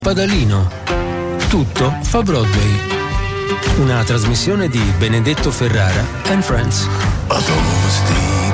Padalino. Tutto fa Broadway. Una trasmissione di Benedetto Ferrara and Friends. Ad ovest di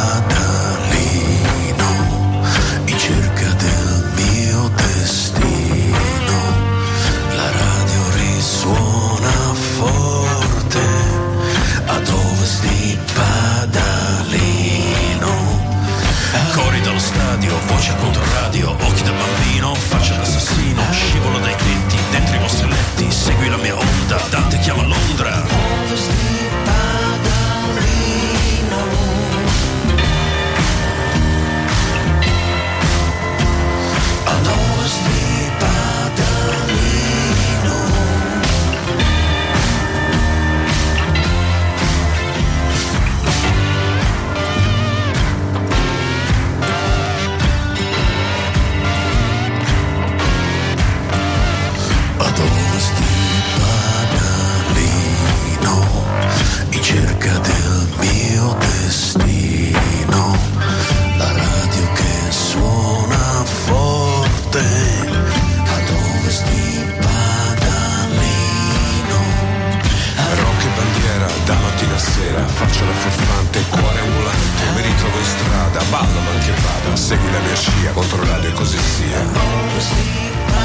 Padalino, in cerca del mio destino, la radio risuona forte. Ad ovest di Padalino, cori dallo stadio, voce contro radio, occhi da bambino, faccia d'assassino, scivolo dai tetti, dentro i vostri letti, segui la mia onda, Dante chiama Londra. Ovest di Padalino, ad ovest di Padalino. Ad ovest di Padalino, in cerca del mio destino, la radio che suona forte. Ad ovest di Padalino, rock e bandiera da mattina a sera, faccio la furfante, cuore ambulante, mi ritrovo in strada, ballo ma che vada, segui la mia scia, contro radio e così sia. Ad ovest di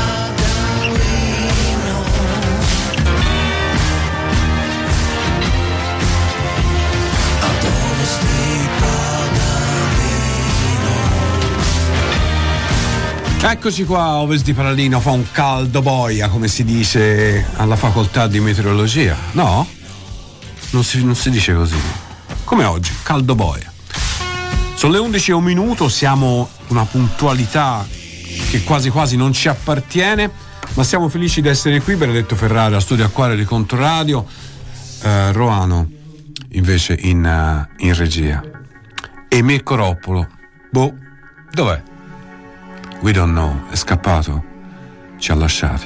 Eccoci qua, a ovest di Padalino fa un caldo boia, come si dice alla facoltà di meteorologia, no? Non si dice così. Come oggi, caldo boia. Sono le 11:01, siamo una puntualità che quasi quasi non ci appartiene, ma siamo felici di essere qui. Benedetto Ferrara, Studio Acquario di Controradio, Roano invece in regia. E Mirko Roppolo, dov'è? We don't know, è scappato, ci ha lasciati.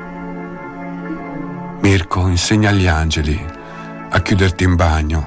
Mirko, insegna agli angeli a chiuderti in bagno.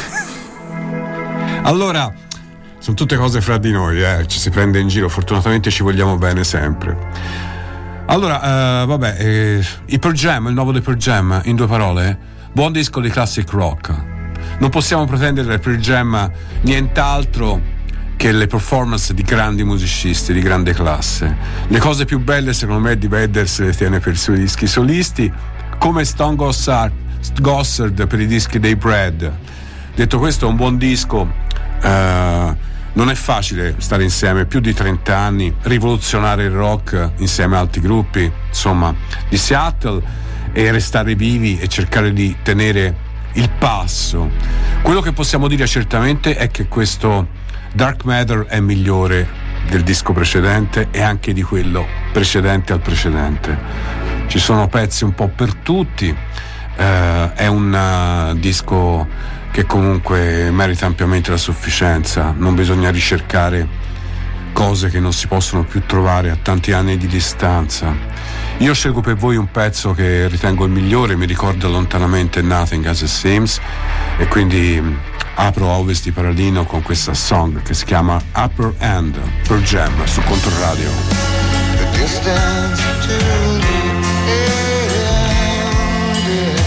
Allora, sono tutte cose fra di noi, ci si prende in giro, fortunatamente ci vogliamo bene sempre. Allora, i Pearl Jam, il nuovo dei Pearl Jam, in due parole, buon disco di classic rock. Non possiamo pretendere dai Pearl Jam nient'altro che le performance di grandi musicisti di grande classe. Le cose più belle secondo me di Vedder se le tiene per i suoi dischi solisti, come Stone Gossard per i dischi dei Bread. Detto questo, è un buon disco. Non è facile stare insieme più di 30 anni, rivoluzionare il rock insieme a altri gruppi, insomma, di Seattle, e restare vivi e cercare di tenere il passo. Quello che possiamo dire certamente è che questo Dark Matter è migliore del disco precedente e anche di quello precedente al precedente. Ci sono pezzi un po' per tutti, è un disco che comunque merita ampiamente la sufficienza, non bisogna ricercare cose che non si possono più trovare a tanti anni di distanza. Io scelgo per voi un pezzo che ritengo il migliore, mi ricorda lontanamente Nothing As It Seems, e quindi apro a ovest di Padalino con questa song che si chiama Upper End, Pearl Jam, su Controradio. The distance to the end is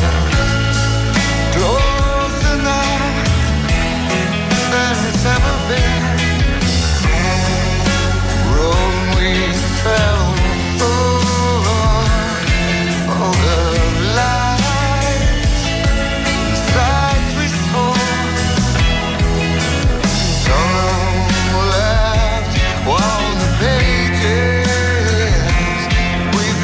closer now than it's ever been. Road we travel before, all the lights and sights we saw. Left while the pages we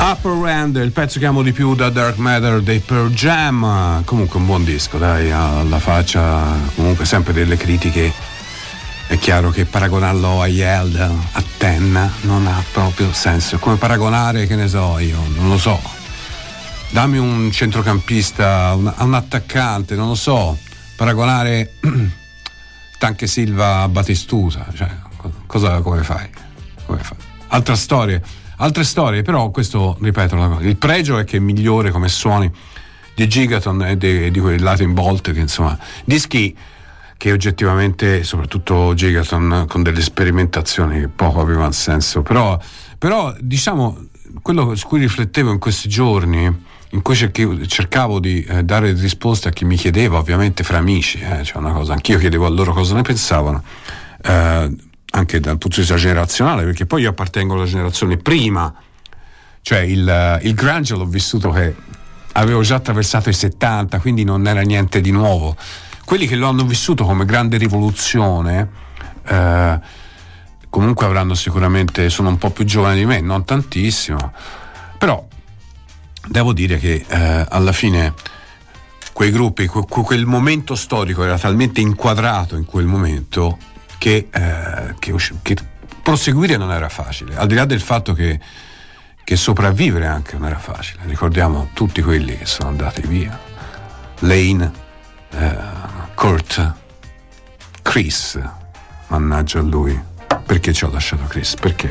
Upper End, il pezzo che amo di più da Dark Matter dei Pearl Jam. Comunque un buon disco, dai, alla faccia comunque sempre delle critiche. È chiaro che paragonarlo a Yeld, a Ten, non ha proprio senso. È come paragonare, che ne so io, non lo so, dammi un centrocampista, un attaccante, non lo so, paragonare Tanque Silva a Batistuta, cioè come fai? Altre storie, però questo, ripeto, il pregio è che è migliore come suoni di Gigaton e di quei Latin Bolt, che insomma dischi che oggettivamente, soprattutto Gigaton, con delle sperimentazioni che poco avevano senso, però diciamo quello su cui riflettevo in questi giorni, in cui cercavo di dare risposte a chi mi chiedeva, ovviamente fra amici, cioè una cosa, anch'io chiedevo a loro cosa ne pensavano, anche dal punto di vista generazionale, perché poi io appartengo alla generazione prima, cioè il grunge l'ho vissuto che avevo già attraversato i 70, quindi non era niente di nuovo. Quelli che lo hanno vissuto come grande rivoluzione comunque avranno sicuramente, sono un po' più giovani di me, non tantissimo, però devo dire che alla fine quei gruppi, quel momento storico era talmente inquadrato in quel momento che proseguire non era facile, al di là del fatto che sopravvivere anche non era facile. Ricordiamo tutti quelli che sono andati via: Lane, Kurt, Chris, mannaggia a lui, perché ci ho lasciato Chris, perché?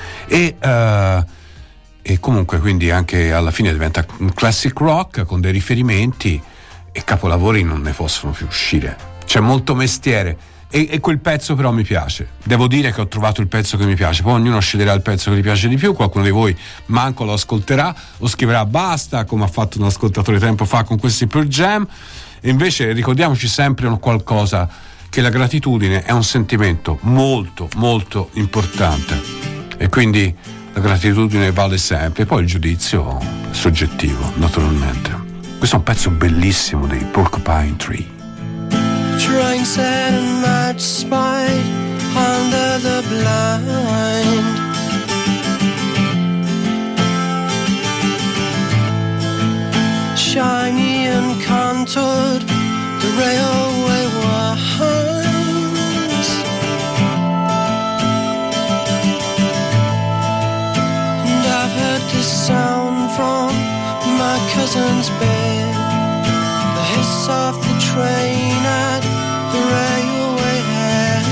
E comunque quindi anche alla fine diventa un classic rock con dei riferimenti, e capolavori non ne possono più uscire, c'è molto mestiere, e quel pezzo però mi piace, devo dire che ho trovato il pezzo che mi piace, poi ognuno sceglierà il pezzo che gli piace di più, qualcuno di voi manco lo ascolterà o scriverà basta, come ha fatto un ascoltatore tempo fa con questi Pearl Jam. E invece ricordiamoci sempre qualcosa, che la gratitudine è un sentimento molto molto importante, e quindi la gratitudine vale sempre, poi il giudizio è soggettivo, naturalmente. Questo è un pezzo bellissimo dei Porcupine Tree. Trying sad and much spite under the blind, shiny and contoured, the railway winds, and I've heard this sound from my cousin's bed, the hiss of the train at the railway head.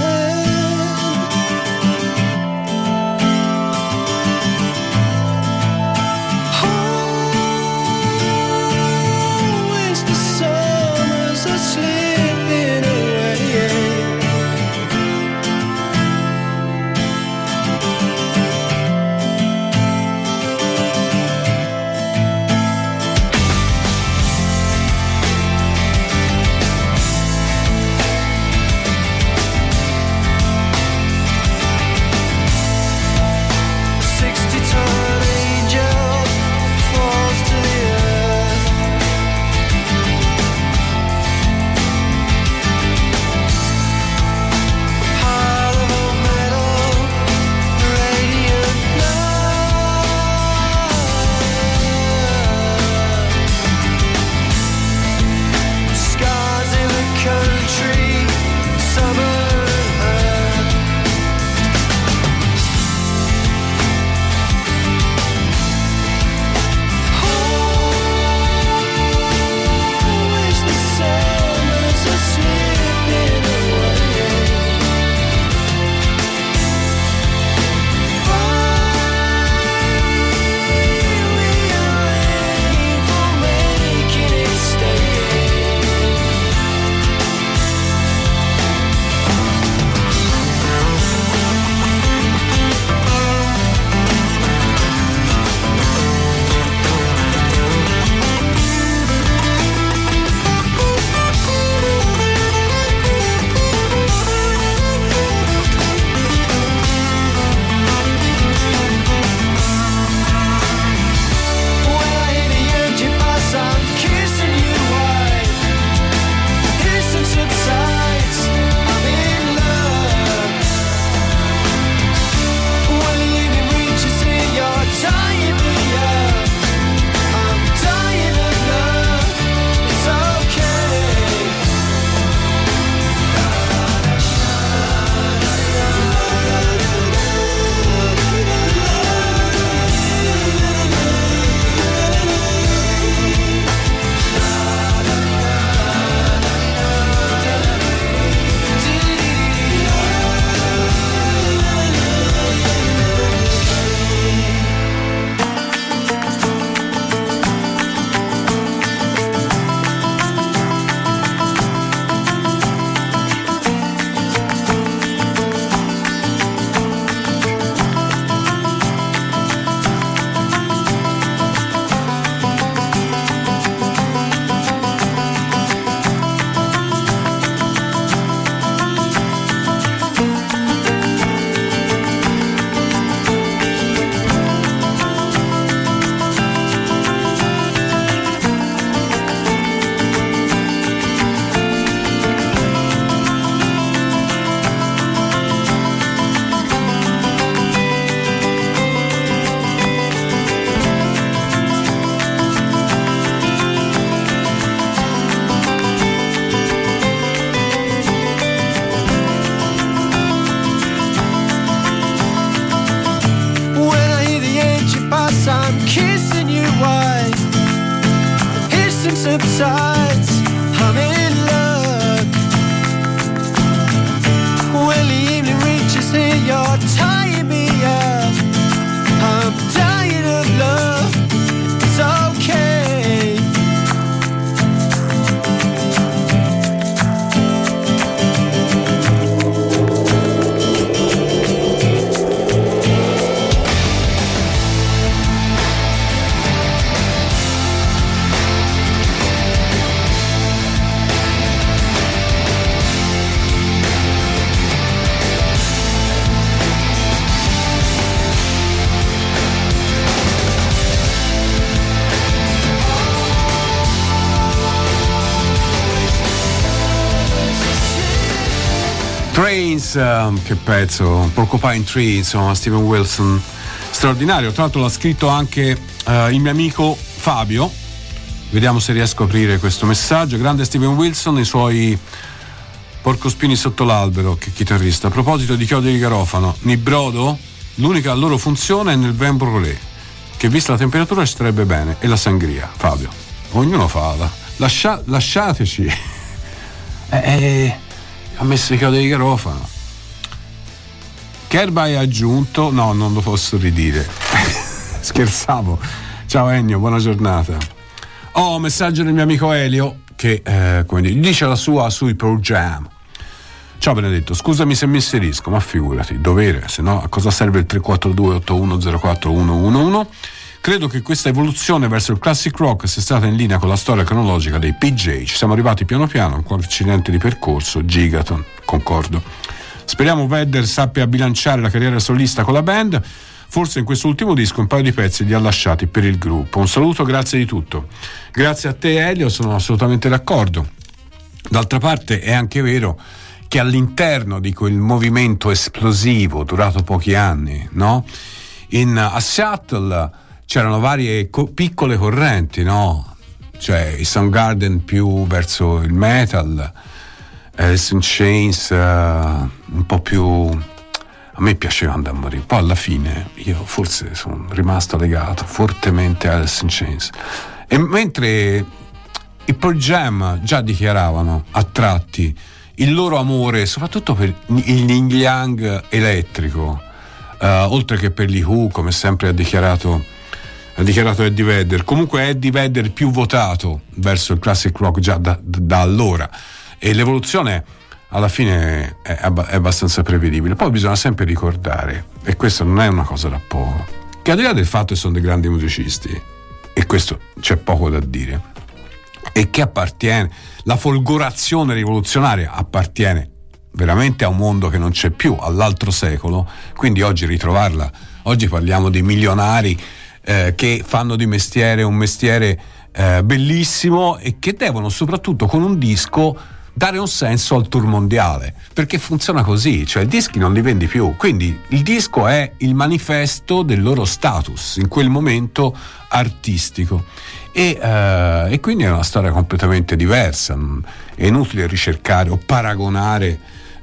Slipping away. besides, I'm in luck. When the evening reaches here, you're tying me up. I'm dying of love. It's okay. Trains, che pezzo, Porcupine Tree, insomma, Steven Wilson, straordinario. Tra l'altro l'ha scritto anche il mio amico Fabio. Vediamo se riesco a aprire questo messaggio. Grande Steven Wilson, i suoi porcospini sotto l'albero, che chitarrista. A proposito di chiodi di garofano, Nibrodo, l'unica loro funzione è nel vin brûlé, che vista la temperatura ci starebbe bene, e la sangria. Fabio, ognuno fa lasciateci. Ha messo i chiodi di garofano. Kerba hai aggiunto, no, non lo posso ridire. Scherzavo. Ciao Ennio, buona giornata. Messaggio del mio amico Elio che come dice la sua sui Pearl Jam. Ciao Benedetto, scusami se mi inserisco, ma figurati, dovere, se no a cosa serve il 342-8104-111? Credo che questa evoluzione verso il classic rock sia stata in linea con la storia cronologica dei PJ. Ci siamo arrivati piano piano, un accidente di percorso, Gigaton, concordo. Speriamo Vedder sappia bilanciare la carriera solista con la band. Forse in questo ultimo disco un paio di pezzi li ha lasciati per il gruppo. Un saluto, grazie di tutto. Grazie a te Elio, sono assolutamente d'accordo. D'altra parte è anche vero che all'interno di quel movimento esplosivo durato pochi anni, no? A Seattle c'erano varie piccole correnti, no? Cioè i Soundgarden più verso il metal, Alice in Chains un po' più... A me piaceva andare a morire. Poi alla fine io forse sono rimasto legato fortemente a Alice in Chains. E mentre i Pearl Jam già dichiaravano a tratti il loro amore soprattutto per il yin yang elettrico, oltre che per gli Who, come sempre ha dichiarato Eddie Vedder. Comunque Eddie Vedder più votato verso il classic rock già da allora, e l'evoluzione alla fine è abbastanza prevedibile. Poi bisogna sempre ricordare, e questa non è una cosa da poco, che al di là del fatto che sono dei grandi musicisti, e questo c'è poco da dire, e che la folgorazione rivoluzionaria appartiene veramente a un mondo che non c'è più, all'altro secolo. Quindi oggi ritrovarla, oggi parliamo di milionari che fanno di mestiere un mestiere bellissimo, e che devono soprattutto con un disco dare un senso al tour mondiale, perché funziona così, cioè i dischi non li vendi più, quindi il disco è il manifesto del loro status in quel momento artistico, e quindi è una storia completamente diversa. È inutile ricercare o paragonare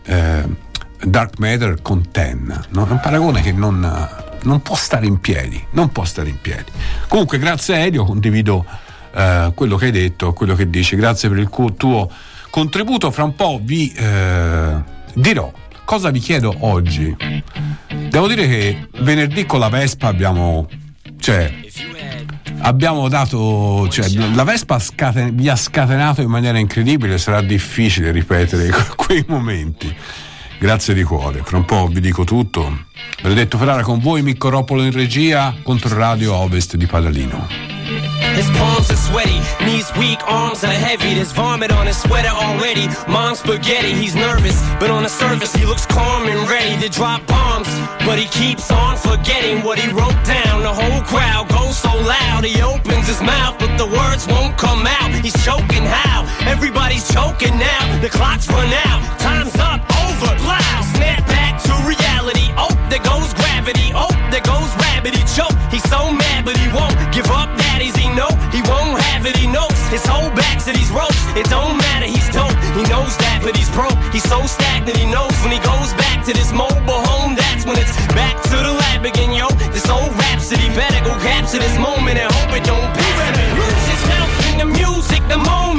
Dark Matter con Ten, no? È un paragone che non può stare in piedi, Comunque grazie Elio, condivido quello che hai detto, quello che dici, grazie per il tuo contributo. Fra un po' vi dirò cosa vi chiedo oggi. Devo dire che venerdì con la Vespa abbiamo dato, la Vespa vi ha scatenato in maniera incredibile. Sarà difficile ripetere quei momenti. Grazie di cuore. Fra un po' vi dico tutto. Benedetto Ferrara con voi, Micco Roppolo in regia, Controradio Ovest di Padalino. His palms are sweaty, knees weak, arms are heavy. There's vomit on his sweater already. Mom's spaghetti, he's nervous, but on the surface he looks calm and ready to drop bombs. But he keeps on forgetting what he wrote down. The whole crowd goes so loud, he opens his mouth, but the words won't come out. He's choking how? Everybody's choking now. The clock's run out, time's up, over, loud. Snap back to reality. Oh, there goes gravity. Oh, there goes rabbit. He choke. He's so mad, but he won't give up. Daddies, he know he won't have it. He knows his whole back to these ropes. It don't matter. He's dope. He knows that, but he's broke. He's so stagnant. He knows when he goes back to this mobile home, that's when it's back to the lab again, yo. This old rhapsody better go capture this moment and hope it don't be. Lose yourself in the music, the moment.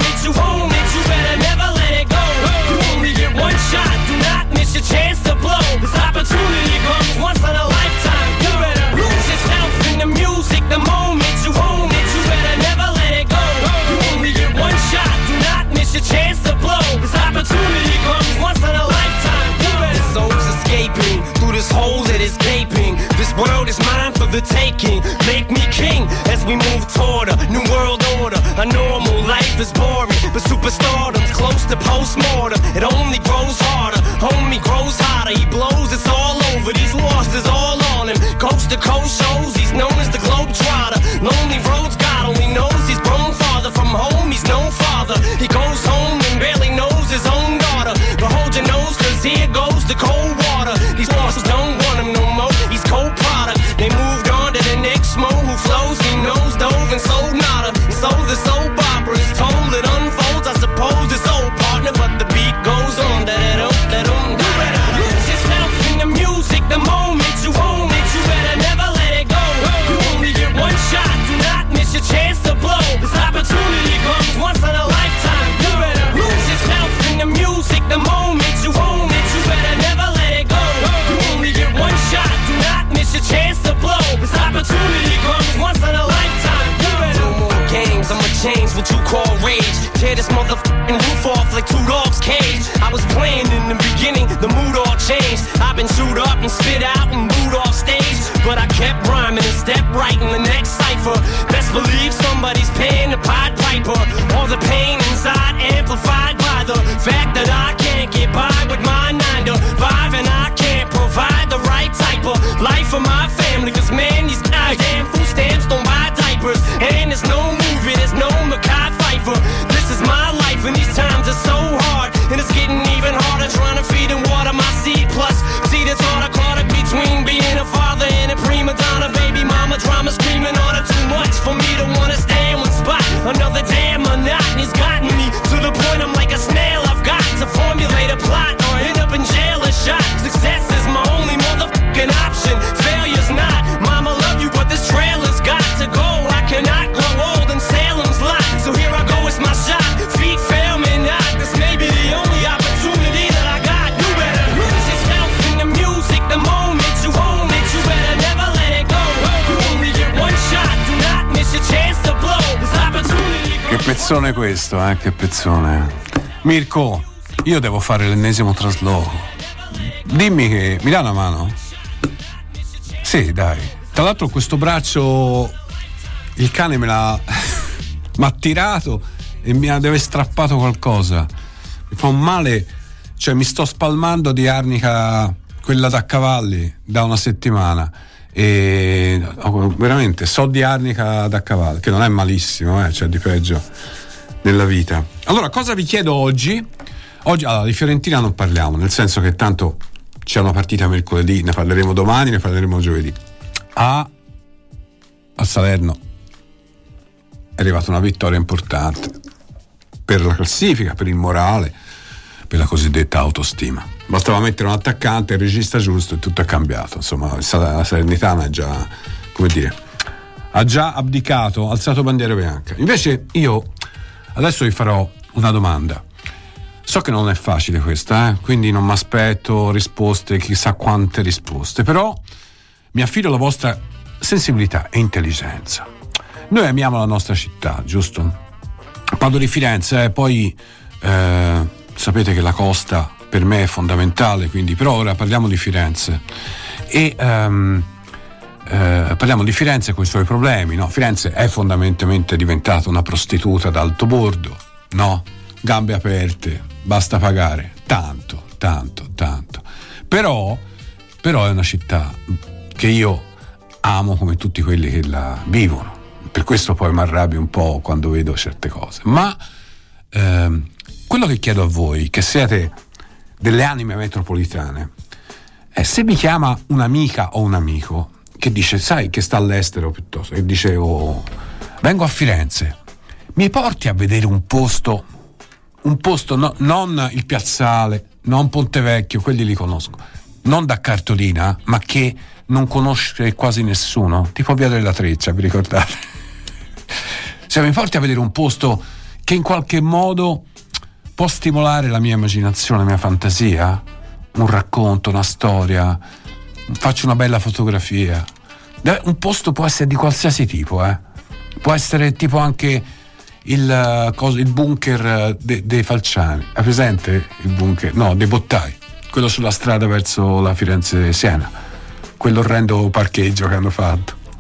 the taking. Make me king as we move toward a new world order. A normal life is boring, but superstardom's close to postmortem. It only grows harder, homie grows hotter. He blows, it's all over. These losses all on him. Coast to coast shows, he's known as the Globetrotter. Lonely roads, God only knows he's grown farther from home. He's no father. He goes home and barely knows his own daughter. But hold your nose, cause here goes the cold water. These losses don't want him no more. He's co-product. They moved on to the next mo who flows. He knows dove and sold nada. And so the soap opera is told. It unfolds, I suppose it's old partner, but the beat goes on. Da-da-dum. You better lose yourself in the music. The moment you own it, you better never let it go. You only get one shot, do not miss your chance to blow. This opportunity comes once in a lifetime. You better lose yourself in the music. The moment you own it, you better never let it go. You only get one shot, do not miss your chance to blow. This opportunity comes once in a lifetime. You better no more games, I'ma change what you call rage. Tear this motherfucking roof off like two dogs' cage. I was playing in the beginning, the mood all changed. I've been chewed up and spit out and booed off stage, but I kept rhyming and stepped right in the next cipher. Best believe somebody's paying the Pied Piper. All the pain inside amplified by the fact that I can't get by with my 9 to 5, and I can't provide the right type of life for my family. Cause man, these goddamn food stamps don't buy diapers, and there's no movie, there's no Mekhi Phifer. This is my life and these times are so hard, and it's getting even harder trying to feed and water my seed. Plus, see the thought I caught it between being a father and a prima donna. Baby mama drama screaming on her too much for me to wanna stay in one spot. Another damn monotony's gotten me to the point I'm like a snail. I've got to formulate a plot or end up in jail or shot. Success is my only motherfucking option. Failure's not. Mama love you, but this trailer's got to go. I cannot grow old in Salem's Lot, so here I go, it's my shot. Feet fail me not. This may be the only opportunity that I got. You better lose yourself in the music. The moment you own it, you better never let it go. You only get one shot, do not miss your chance to blow. This opportunity. Che pezzone questo, che pezzone. Mirko, io devo fare l'ennesimo trasloco. Dimmi che mi dà una mano? Sì, dai. Tra l'altro questo braccio il cane m'ha tirato e mi deve strappato qualcosa. Mi fa un male, cioè mi sto spalmando di arnica, quella da cavalli, da una settimana. E veramente so di arnica da cavallo, che non è malissimo, c'è di peggio nella vita. Allora, cosa vi chiedo oggi? Oggi allora, di Fiorentina non parliamo, nel senso che tanto c'è una partita mercoledì, ne parleremo domani, ne parleremo giovedì. A Salerno è arrivata una vittoria importante per la classifica, per il morale, per la cosiddetta autostima. Bastava mettere un attaccante, il regista giusto e tutto è cambiato. Insomma, la Salernitana è già, come dire, ha già abdicato, alzato bandiera bianca. Invece io adesso vi farò una domanda. So che non è facile questa, quindi non mi aspetto risposte, chissà quante risposte, però mi affido alla vostra sensibilità e intelligenza. Noi amiamo la nostra città, giusto? Parlo di Firenze, poi sapete che la costa per me è fondamentale, quindi però ora parliamo di Firenze e parliamo di Firenze con i suoi problemi, no? Firenze è fondamentalmente diventata una prostituta d'alto bordo, no? Gambe aperte, basta pagare tanto, però è una città che io amo come tutti quelli che la vivono, per questo poi mi arrabbio un po' quando vedo certe cose, ma quello che chiedo a voi, che siete delle anime metropolitane, è se mi chiama un'amica o un amico che dice, sai, che sta all'estero piuttosto, che dice, oh, vengo a Firenze, mi porti a vedere un posto, no, non il Piazzale, non Ponte Vecchio, quelli li conosco, non da cartolina, ma che non conosce quasi nessuno, tipo Via della Treccia, vi ricordate? Se mi porti a vedere un posto che in qualche modo può stimolare la mia immaginazione, la mia fantasia, un racconto, una storia, faccio una bella fotografia. Un posto può essere di qualsiasi tipo, può essere tipo anche il bunker dei Falciani. Hai presente il bunker? No, dei Bottai, quello sulla strada verso la Firenze-Siena, quell'orrendo parcheggio che hanno fatto.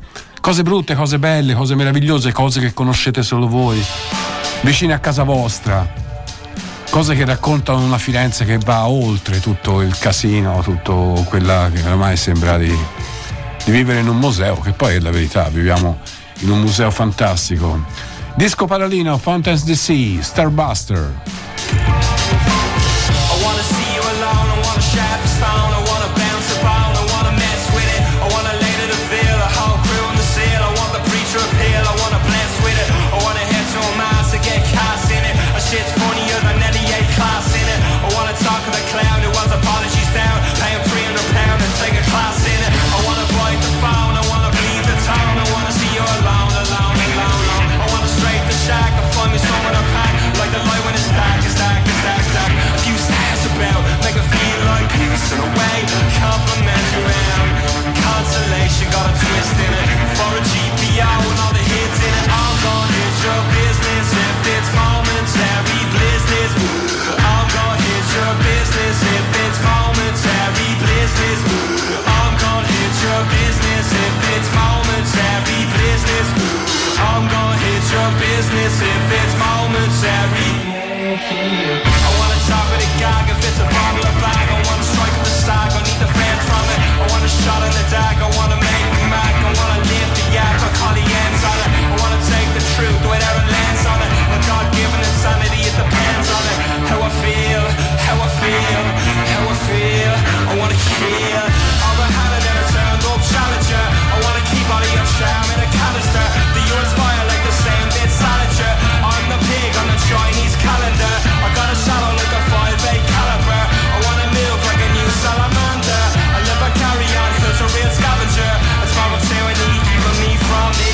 Cose brutte, cose belle, cose meravigliose, cose che conoscete solo voi, vicine a casa vostra, cose che raccontano una Firenze che va oltre tutto il casino, tutto quella che ormai sembra di vivere in un museo, che poi è la verità, viviamo in un museo fantastico. Disco Paralino, Fountains DC, Starbuster. I wanna see you alone, I wanna shatter the stone, I wanna bounce the bone, I wanna mess with it, I wanna lay to the veil, the whole crew in the seal, I want the preacher appeal, I wanna bless with it, I wanna head to a mass to get cast in it, a shit's funnier than any A class in it, I wanna talk to the clown who wants apologies down, pay him £300 and take a class in it, I wanna bite the phone, I wanna bleed the town, I wanna see you alone, alone, alone, alone, I wanna straight the shack, I find me someone to pack, like the light when it's dark, it's dark, it's dark, it's dark, a few stars about, make it feel like peace in a way, compliment you round, consolation got a twist in it, for a GPO and all the hits in it, I'm gonna hit your business, if it's momentary business, I'm gonna hit your business, if it's momentary business, I'm gonna hit your business, if it's momentary business, I'm gonna hit your business, if it's momentary. I wanna talk with a gag if it's a bottle or bag, I wanna strike with the stag, I need the fans from it, I want a shot in the dark, I wanna make me mad, I wanna live the yak, I call the ends on it, I wanna take the truth without a lens on it, my God-given insanity, it depends on it, how I feel, how I feel, how I feel, I wanna kill, all the Hannah that I turned up challenger, I wanna keep all of your charm in a canister, do you inspire like the same bit Salinger, I'm the pig on the Chinese calendar, I got a shadow like a 5'8" caliber, I wanna move like a new salamander, I live a carry on, cause a real scavenger, it's my what's here I need, keeping me from me.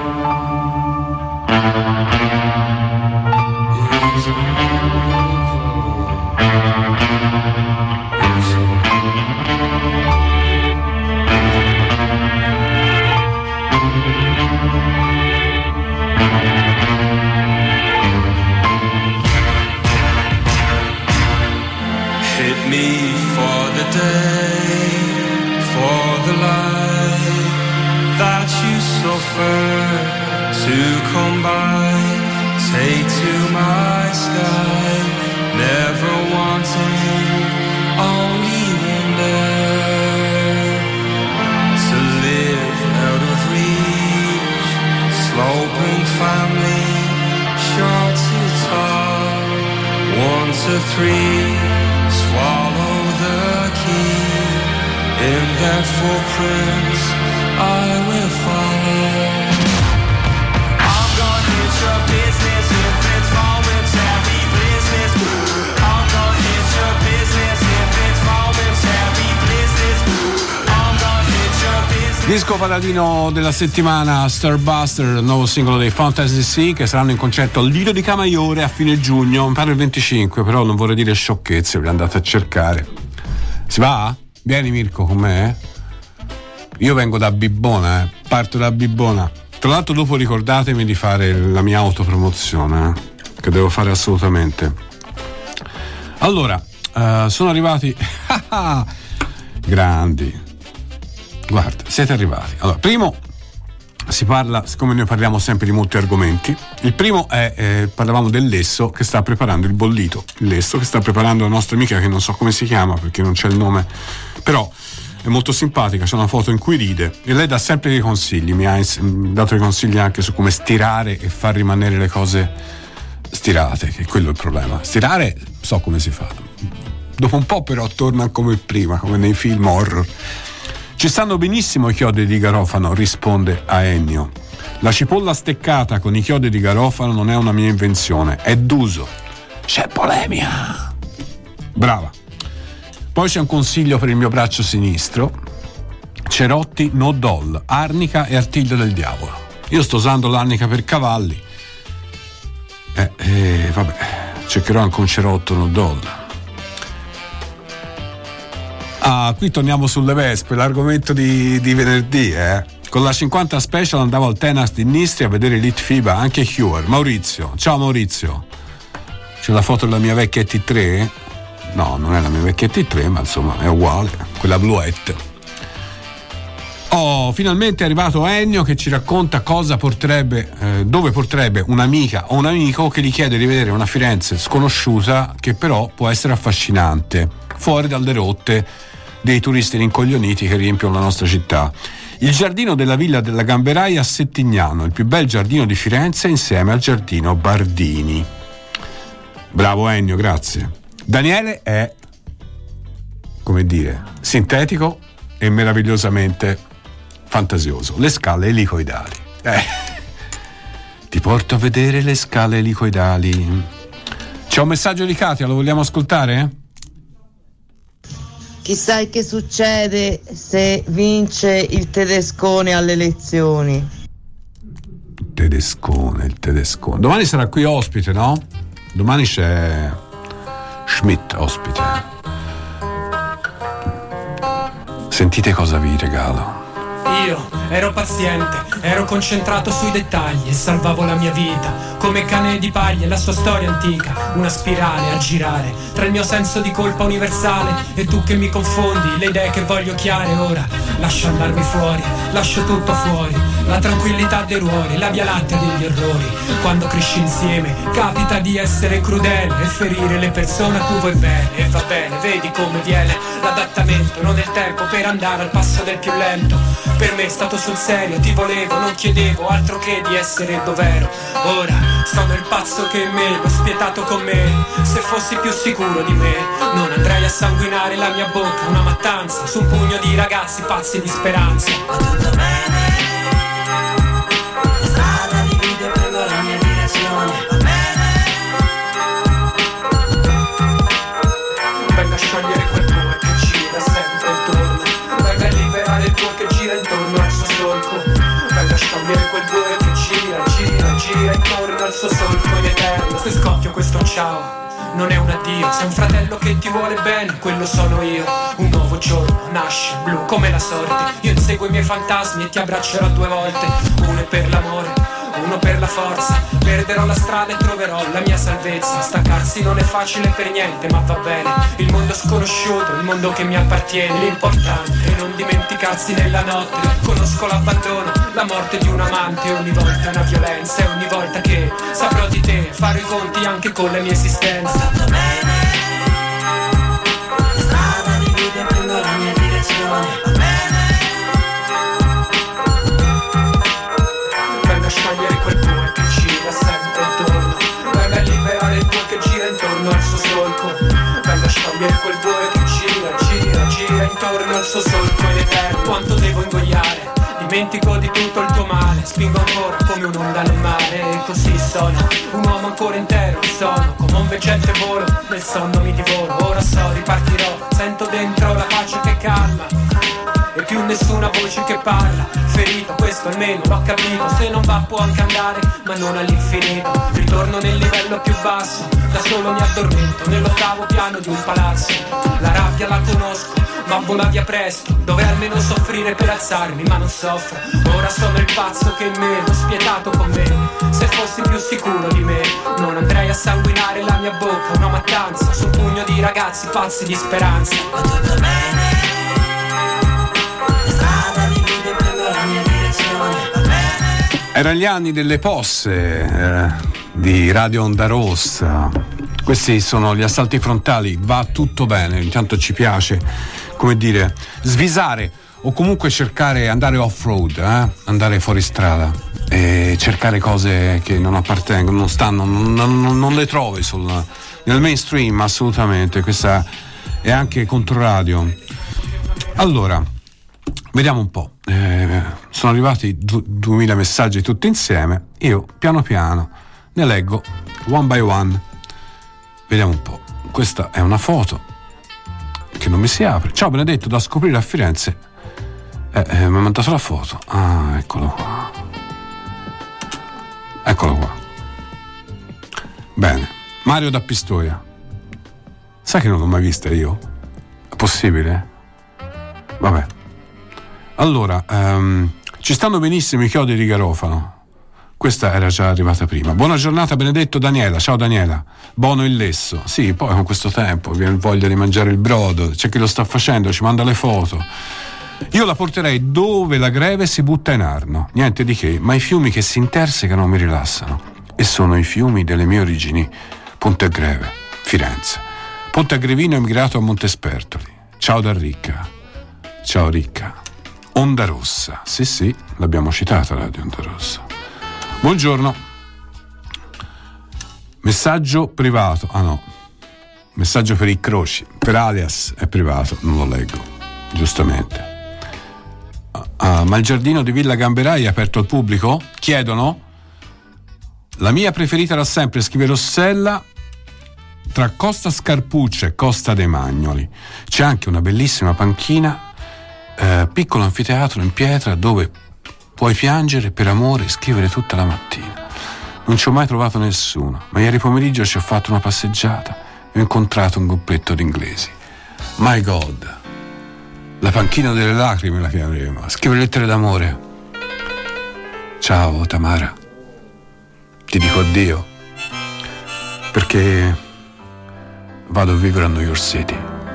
Hit me for the day, for the light that you suffer to come by. Take to my sky, never wanting, only wonder to live out of reach. Sloping family, short to tall, 1 to 3. Swallow the key, in their footprints I will follow. I'm gonna hit your business if it's momentary business. I'm gonna hit your business if it's momentary business. I'm gonna hit your business. Disco paladino della settimana, Starbuster, il nuovo singolo dei Fountains DC, che saranno in concerto al Lido di Camaiore a fine giugno, mi pare il 25, però non vorrei dire sciocchezze, ve le andate a cercare. Si va? Vieni Mirko con me? Io vengo da Bibbona, parto da Bibbona. Tra l'altro dopo ricordatemi di fare la mia autopromozione, che devo fare assolutamente. Allora, sono arrivati grandi. Guarda, siete arrivati. Allora, primo si parla, siccome noi parliamo sempre di molti argomenti, il primo è, parlavamo del Lesso che sta preparando il bollito, il Lesso che sta preparando la nostra amica che non so come si chiama perché non c'è il nome, però è molto simpatica, c'è una foto in cui ride e lei dà sempre dei consigli, mi ha dato dei consigli anche su come stirare e far rimanere le cose stirate, che quello è il problema. Stirare so come si fa, dopo un po' però torna come prima, come nei film horror. Ci stanno benissimo i chiodi di garofano, risponde a Ennio. La cipolla steccata con i chiodi di garofano non è una mia invenzione, è d'uso. C'è polemica. Brava. Poi c'è un consiglio per il mio braccio sinistro. Cerotti no doll, arnica e artiglio del diavolo. Io sto usando l'arnica per cavalli. Vabbè, cercherò anche un cerotto no doll. Ah, qui torniamo sulle Vespe, l'argomento di venerdì, Con la 50 Special andavo al Tenas di Nistri a vedere Elite FIBA, anche Cure. Maurizio, ciao Maurizio. C'è la foto della mia vecchia T3? No, non è la mia vecchia T3, ma insomma è uguale, quella bluette. Oh, finalmente è arrivato Ennio che ci racconta cosa porterebbe, dove porterebbe un'amica o un amico che gli chiede di vedere una Firenze sconosciuta che però può essere affascinante, fuori dalle rotte dei turisti rincoglioniti che riempiono la nostra città. Il giardino della Villa della Gamberaia a Settignano, il più bel giardino di Firenze insieme al giardino Bardini. Bravo Ennio, grazie. Daniele è, come dire, sintetico e meravigliosamente fantasioso. Le scale elicoidali. Ti porto a vedere le scale elicoidali. C'è un messaggio di Katia, lo vogliamo ascoltare? Chissà che succede se vince il Tedescone alle elezioni. Il tedescone. Domani sarà qui ospite, no? Domani c'è Schmidt ospite. Sentite cosa vi regalo. Io ero paziente, ero concentrato sui dettagli e salvavo la mia vita. Come cane di paglia la sua storia antica, una spirale a girare tra il mio senso di colpa universale e tu che mi confondi, le idee che voglio chiare. Ora lascio andarmi fuori, lascio tutto fuori, la tranquillità dei ruoli, la via lattea degli errori. Quando cresci insieme capita di essere crudele e ferire le persone a cui vuoi bene. E va bene, vedi come viene l'adattamento, non il tempo per andare al passo del più lento. Per me è stato sul serio, ti volevo, non chiedevo altro che di essere dov'ero. Ora sono il pazzo che è me, lo spietato con me. Se fossi più sicuro di me non andrei a sanguinare la mia bocca, una mattanza su un pugno di ragazzi pazzi di speranza. Va tutto bene, la strada divide, prendo la mia direzione. Va bene, venga a sciogliere quel tuo che gira sempre intorno, venga a liberare il tuo che gira intorno al suo solco. Venga a sciogliere quel bue che gira intorno al suo solco in eterno. Se scoppio questo ciao non è un addio, sei un fratello che ti vuole bene, quello sono io. Un nuovo giorno nasce blu come la sorte, io inseguo i miei fantasmi e ti abbraccerò 2 volte. Uno è per l'amore, uno per la forza, perderò la strada e troverò la mia salvezza. Staccarsi non è facile per niente, ma va bene. Il mondo sconosciuto, il mondo che mi appartiene. L'importante è non dimenticarsi nella notte. Conosco l'abbandono, la morte di un amante. Ogni volta una violenza e ogni volta che saprò di te farò i conti anche con la mia esistenza. va tutto bene, la strada divide, prendo la mia direzione. Va bene, venga a sciogliere quel bue che gira sempre intorno, venga a liberare il bue che gira intorno al suo solco. Venga a sciogliere quel bue che gira intorno al suo solco in eterno. Quanto devo ingoiare? Dimentico di tutto il tuo male, spingo ancora come un'onda nel mare. E così sono un uomo ancora intero, sono come un veggente volo, nel sonno mi divoro. Ora so, ripartirò, sento dentro la pace che calma e più nessuna voce che parla. Ferito, questo almeno l'ho capito, se non va può anche andare, ma non all'infinito. Ritorno nel livello più basso, da solo mi addormento nell'8º piano di un palazzo. La rabbia la conosco, ma vola via presto, dovrei almeno soffrire per alzarmi, ma non soffro. Ora sono il pazzo che è in me, lo spietato con me. Se fossi più sicuro di me non andrei a sanguinare la mia bocca, una mattanza su un pugno di ragazzi pazzi di speranza. va tutto bene, la strada divide, prendo la mia direzione. Va bene, Erano gli anni delle posse di Radio Onda Rossa. Questi sono gli assalti frontali. Va tutto bene, intanto ci piace, come dire, svisare o comunque cercare, andare off-road, andare fuori strada e cercare cose che non appartengono, non stanno, non le trovi nel mainstream assolutamente. Questa è anche Controradio. Allora, vediamo un po'. Sono arrivati 2000 messaggi tutti insieme. Io piano piano ne leggo one by one. Vediamo un po'. Questa è una foto che non mi si apre. Ciao Benedetto, da scoprire a Firenze. Mi ha mandato la foto. Ah, eccolo qua. Eccolo qua. Bene. Mario da Pistoia. Sai che non l'ho mai vista io? È possibile? Vabbè. Allora, ci stanno benissimo i chiodi di garofano. Questa era già arrivata prima. Buona giornata Benedetto, Daniela. Ciao Daniela. Bono il lesso. Sì, poi con questo tempo viene voglia di mangiare il brodo. C'è chi lo sta facendo, ci manda le foto. Io la porterei dove la Greve si butta in Arno, niente di che, ma i fiumi che si intersecano mi rilassano. E sono i fiumi delle mie origini. Ponte Greve, Firenze. Ponte Grevino è emigrato a Montespertoli. Ciao da Ricca. Ciao Ricca. Onda Rossa. Sì, l'abbiamo citata Radio Onda Rossa. Buongiorno. Messaggio privato. Ah no. Messaggio per i croci. Per alias è privato, non lo leggo. Giustamente. Ma il giardino di Villa Gamberai è aperto al pubblico? Chiedono? La mia preferita da sempre, scrive Rossella, tra Costa Scarpuccia e Costa dei Magnoli. C'è anche una bellissima panchina, piccolo anfiteatro in pietra dove puoi piangere per amore e scrivere tutta la mattina. Non ci ho mai trovato nessuno, ma ieri pomeriggio ci ho fatto una passeggiata e ho incontrato un gruppetto di inglesi. My God! La panchina delle lacrime la chiameremo. Scrive lettere d'amore. Ciao Tamara. Ti dico addio perché vado a vivere a New York City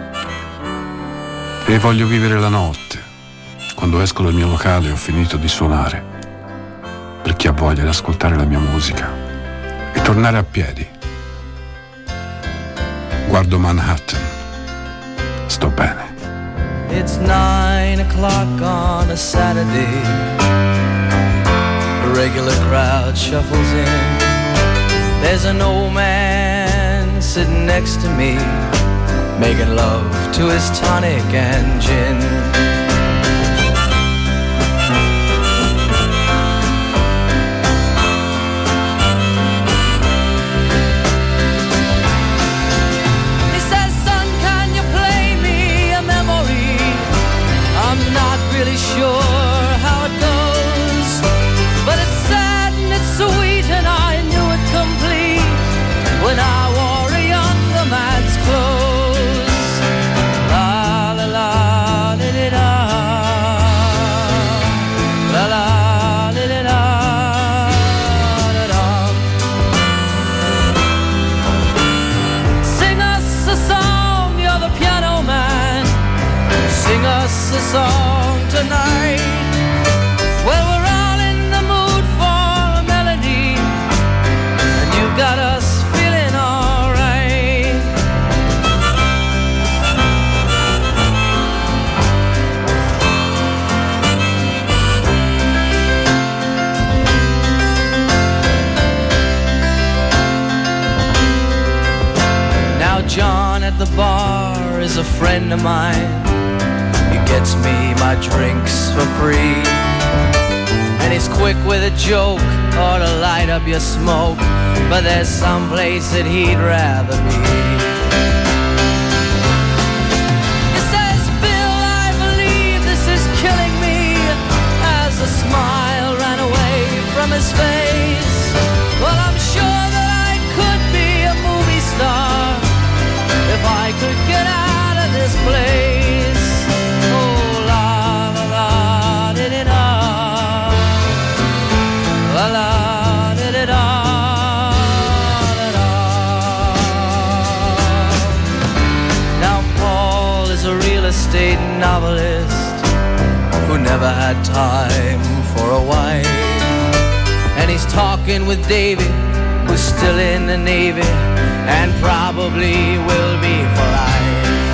e voglio vivere la notte. Quando esco dal mio locale ho finito di suonare, per chi ha voglia di ascoltare la mia musica e tornare a piedi. Guardo Manhattan. Sto bene. It's 9 o'clock on a Saturday. The regular crowd shuffles in. There's an old man sitting next to me, making love to his tonic and gin. He says, son, can you play me a memory? I'm not really sure how it goes, but it's sad and it's sweet and I knew it complete when I wore a younger man's clothes. La la la da da da, la la da da da da. Sing us a song, you're the piano man. Sing us a song tonight. Well, we're all in the mood for a melody, and you've got us feeling alright. Now John at the bar is a friend of mine. He gets me my drinks for free, and he's quick with a joke or to light up your smoke, but there's some place that he'd rather be. He says, Bill, I believe this is killing me, as a smile ran away from his face. Well, I'm sure that I could be a movie star if I could get out of this place. Oh, la la la da da da, la la da da da da. Now Paul is a real estate novelist who never had time for a wife, and he's talking with Davy, who's still in the Navy and probably will be for life.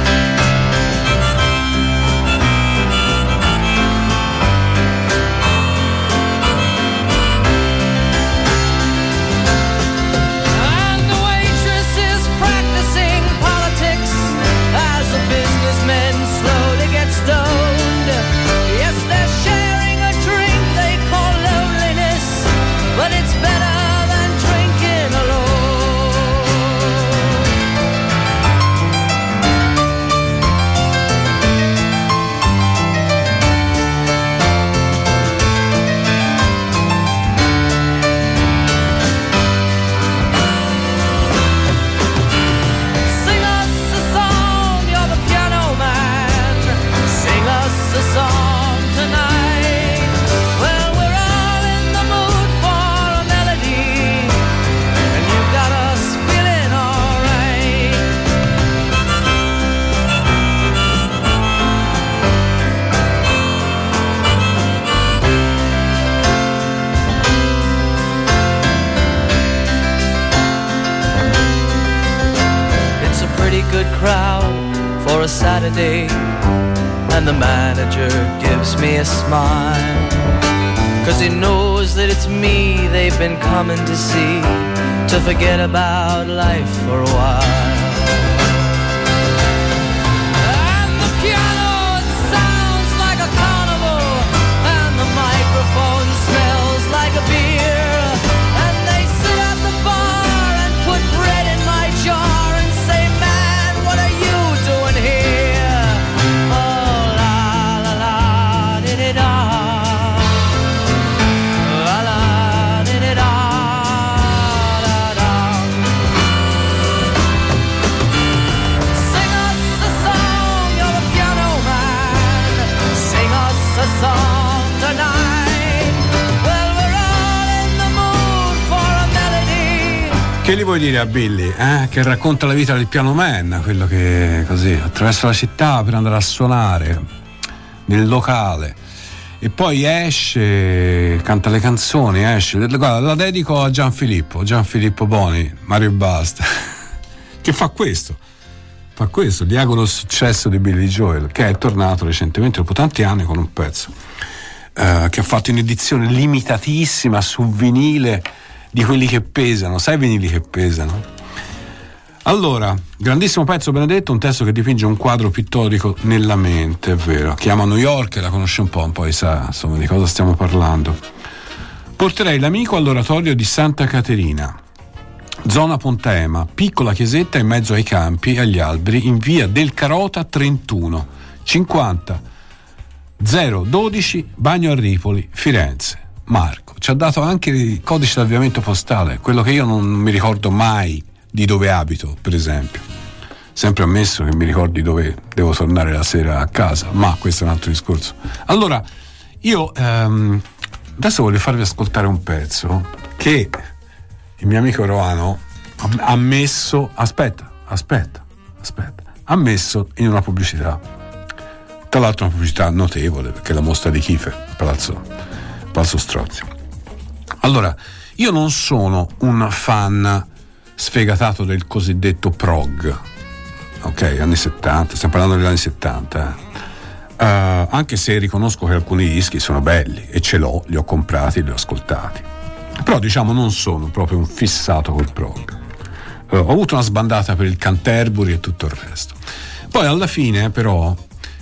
And the waitress is practicing politics as the businessmen slowly get stoned. Yes, they're sharing a drink they call loneliness, but it's better than drinking alone. Saturday, and the manager gives me a smile, 'cause he knows that it's me they've been coming to see, to forget about life for a while. And the piano sounds like a carnival, and the microphone smells like a beer, and they sit at the bar and put bread in my jar and say, man, what are you doing here? Oh, la la la, di-di-da. La la, di-di-da, da-da. Sing us a song, you're the piano man. Sing us a song tonight. Well, we're all in the mood for a melody. Che gli vuoi dire a Billy? Che racconta la vita del piano man, quello che così attraverso la città per andare a suonare nel locale e poi esce, canta le canzoni, esce. Guarda, la dedico a Gianfilippo Boni, Mario e Basta, che fa questo, gli auguro il successo di Billy Joel, che è tornato recentemente dopo tanti anni con un pezzo che ha fatto in edizione limitatissima su vinile, di quelli che pesano, sai, vinili che pesano. Allora, grandissimo pezzo, Benedetto, un testo che dipinge un quadro pittorico nella mente, è vero. Chiama New York, la conosce un po', poi sa insomma di cosa stiamo parlando. Porterei l'amico all'oratorio di Santa Caterina, zona Pontaema, piccola chiesetta in mezzo ai campi e agli alberi, in via del Carota 31 50 012, Bagno a Ripoli, Firenze. Marco ci ha dato anche il codice d'avviamento postale, quello che io non mi ricordo mai di dove abito, per esempio. Sempre ammesso che mi ricordi dove devo tornare la sera a casa, ma questo è un altro discorso. Allora, io adesso voglio farvi ascoltare un pezzo che il mio amico Roano ha messo, aspetta, ha messo in una pubblicità, tra l'altro una pubblicità notevole, perché è la mostra di Kiefer, Palazzo Strozzi. Allora, io non sono un fan sfegatato del cosiddetto prog, ok, anni 70, stiamo parlando degli anni 70, anche se riconosco che alcuni dischi sono belli e ce l'ho, li ho comprati, li ho ascoltati, però diciamo non sono proprio un fissato col prog. Ho avuto una sbandata per il Canterbury e tutto il resto. Poi alla fine però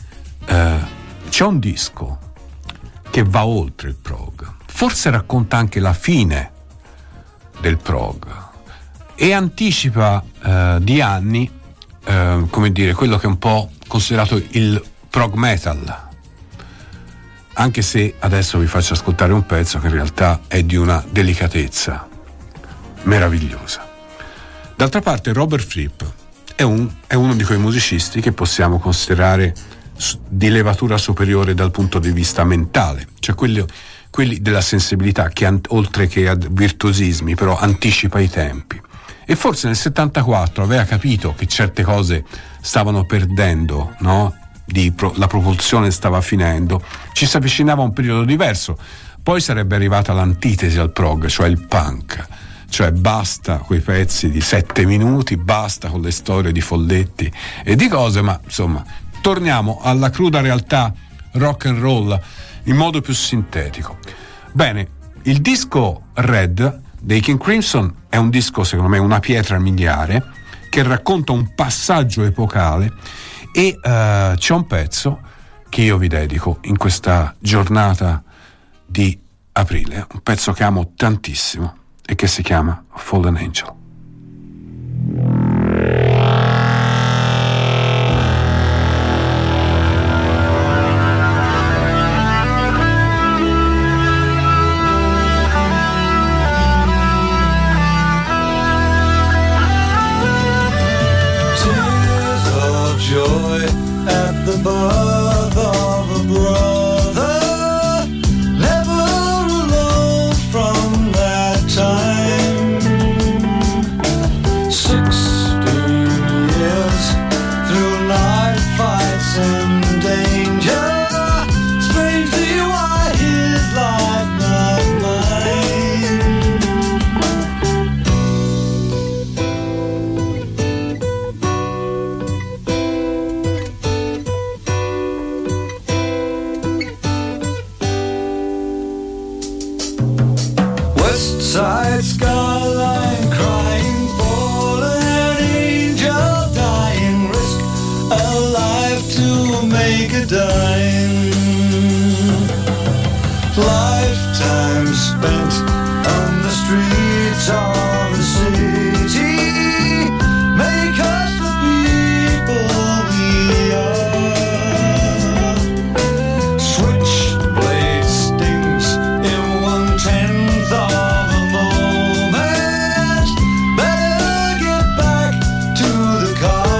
c'è un disco che va oltre il prog, forse racconta anche la fine del prog e anticipa di anni come dire, quello che è un po' considerato il prog metal, anche se adesso vi faccio ascoltare un pezzo che in realtà è di una delicatezza meravigliosa. D'altra parte Robert Fripp è uno di quei musicisti che possiamo considerare di levatura superiore dal punto di vista mentale, cioè quelli della sensibilità che oltre che a virtuosismi però anticipa i tempi, e forse nel 74 aveva capito che certe cose stavano perdendo, no? La propulsione stava finendo, ci si avvicinava a un periodo diverso, poi sarebbe arrivata l'antitesi al prog, cioè il punk, cioè basta quei pezzi di 7 minuti, basta con le storie di folletti e di cose, ma insomma torniamo alla cruda realtà rock and roll in modo più sintetico. Bene, il disco Red dei King Crimson è un disco, secondo me, una pietra miliare che racconta un passaggio epocale e c'è un pezzo che io vi dedico in questa giornata di aprile, un pezzo che amo tantissimo e che si chiama Fallen Angel. Joy at the birth of a brother, never alone from that time. side skyline, crying for an angel dying, risk a life to make a dime. Lifetime spent on the streets of the city make us the people we are. Switchblade stings in 1/10 of a moment. Better get back to the car.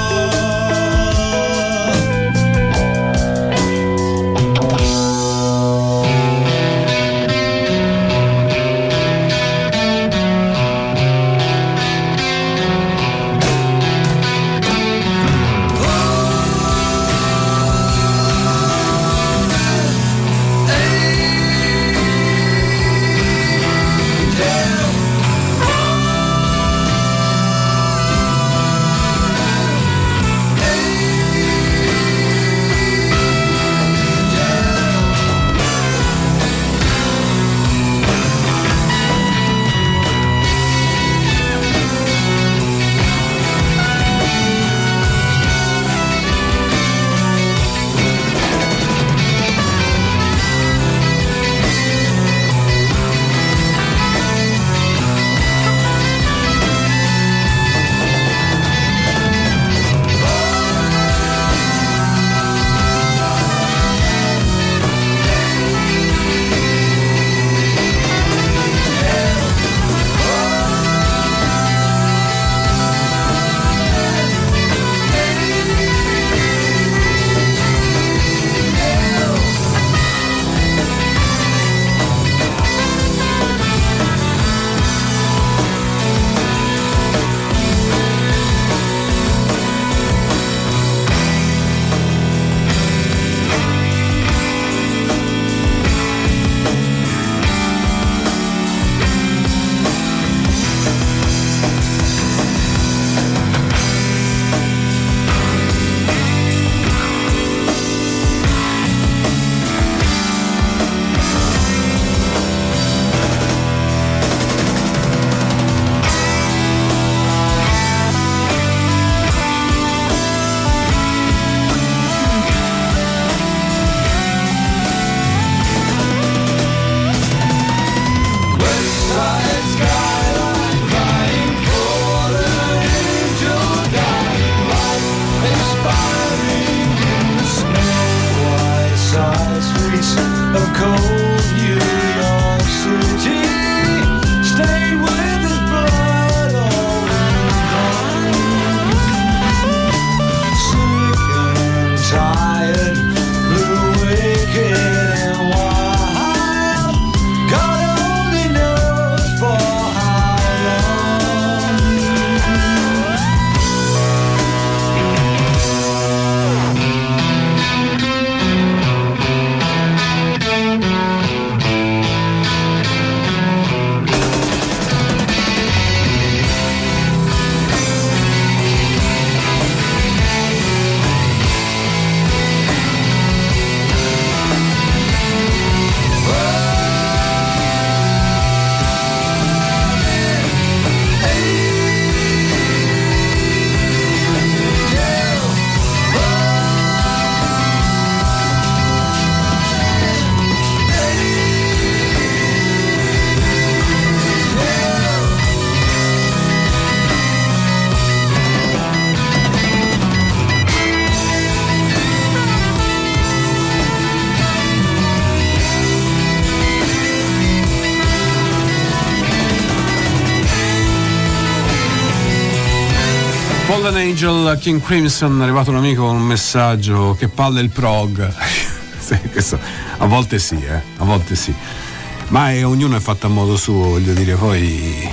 Fallen Angel, King Crimson. È arrivato un amico con un messaggio: che palle il prog. Sì, questo, a volte sì, a volte sì, ma ognuno è fatto a modo suo, voglio dire. Poi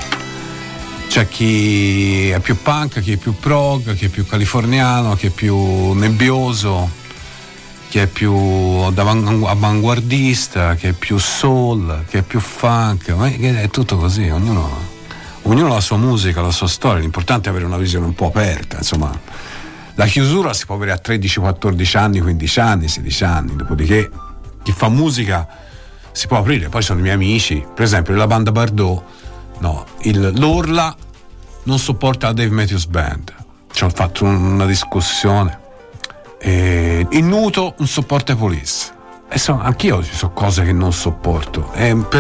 c'è chi è più punk, chi è più prog, chi è più californiano, chi è più nebbioso, chi è più avanguardista, chi è più soul, chi è più funk. Ma è tutto così, ognuno ha la sua musica, la sua storia. L'importante è avere una visione un po' aperta, insomma. La chiusura si può avere a 13, 14 anni, 15 anni, 16 anni, dopodiché chi fa musica si può aprire. Poi sono i miei amici, per esempio la banda Bardot, no, l'Orla non sopporta la Dave Matthews Band, ci ho fatto una discussione, il Nuto non sopporta i Police, e anch'io ci sono cose che non sopporto,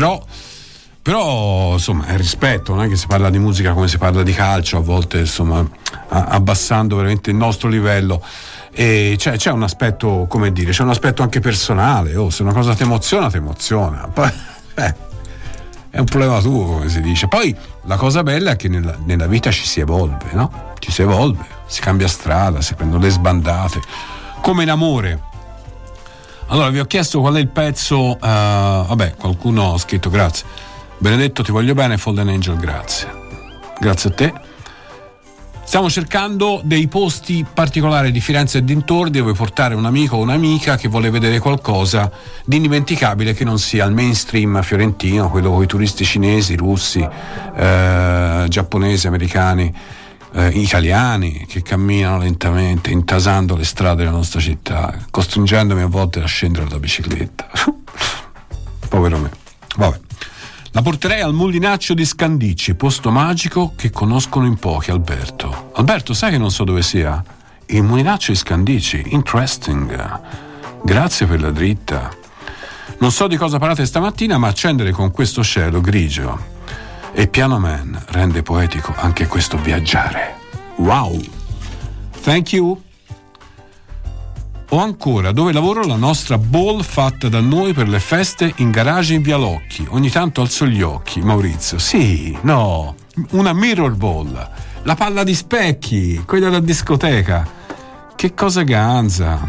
però insomma è rispetto, non è che si parla di musica come si parla di calcio a volte, insomma, abbassando veramente il nostro livello. E c'è un aspetto, come dire, c'è un aspetto anche personale. Se una cosa ti emoziona, poi è un problema tuo, come si dice. Poi la cosa bella è che nella vita ci si evolve, no? Ci si evolve, si cambia strada, si prendono le sbandate, come in amore. Allora vi ho chiesto qual è il pezzo, qualcuno ha scritto grazie. Benedetto, ti voglio bene, Fallen Angel, grazie a te. Stiamo cercando dei posti particolari di Firenze e dintorni dove portare un amico o un'amica che vuole vedere qualcosa di indimenticabile che non sia il mainstream fiorentino, quello con i turisti cinesi, russi, giapponesi, americani, italiani che camminano lentamente intasando le strade della nostra città, costringendomi a volte a scendere dalla bicicletta. Povero me. Vabbè. La porterei al Mulinaccio di Scandicci, posto magico che conoscono in pochi. Alberto, sai che non so dove sia? Il Mulinaccio di Scandicci, interesting. Grazie per la dritta. Non so di cosa parlate stamattina, ma accendere con questo cielo grigio e Piano Man rende poetico anche questo viaggiare. Wow! Thank you! O ancora, dove lavoro, la nostra ball fatta da noi per le feste in garage in Via Locchi. Ogni tanto alzo gli occhi, Maurizio. Sì, no, una mirror ball, la palla di specchi, quella della discoteca. Che cosa ganza.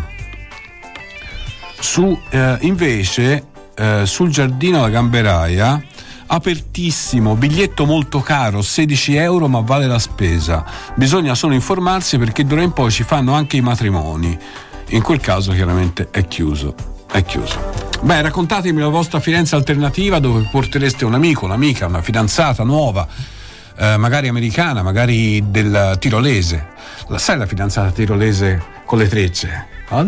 Invece, sul giardino alla Gamberaia, apertissimo, biglietto molto caro, 16 euro, ma vale la spesa. Bisogna solo informarsi perché d'ora in poi ci fanno anche i matrimoni. In quel caso chiaramente è chiuso. Beh, raccontatemi la vostra Firenze alternativa dove portereste un amico, un'amica, una fidanzata nuova, magari americana, magari del tirolese. Sai la fidanzata tirolese con le trecce?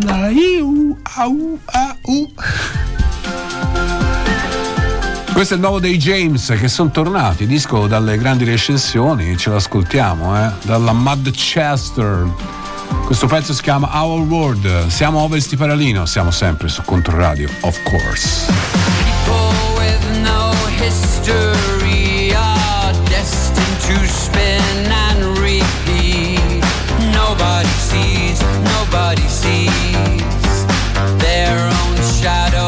Questo è il nuovo dei James, che sono tornati, disco dalle grandi recensioni, ce l'ascoltiamo, dalla Manchester. Questo pezzo si chiama Our World. Siamo Ovest di Paralino, siamo sempre su Controradio, of course. People with no history are destined to spin and repeat. Nobody sees their own shadow.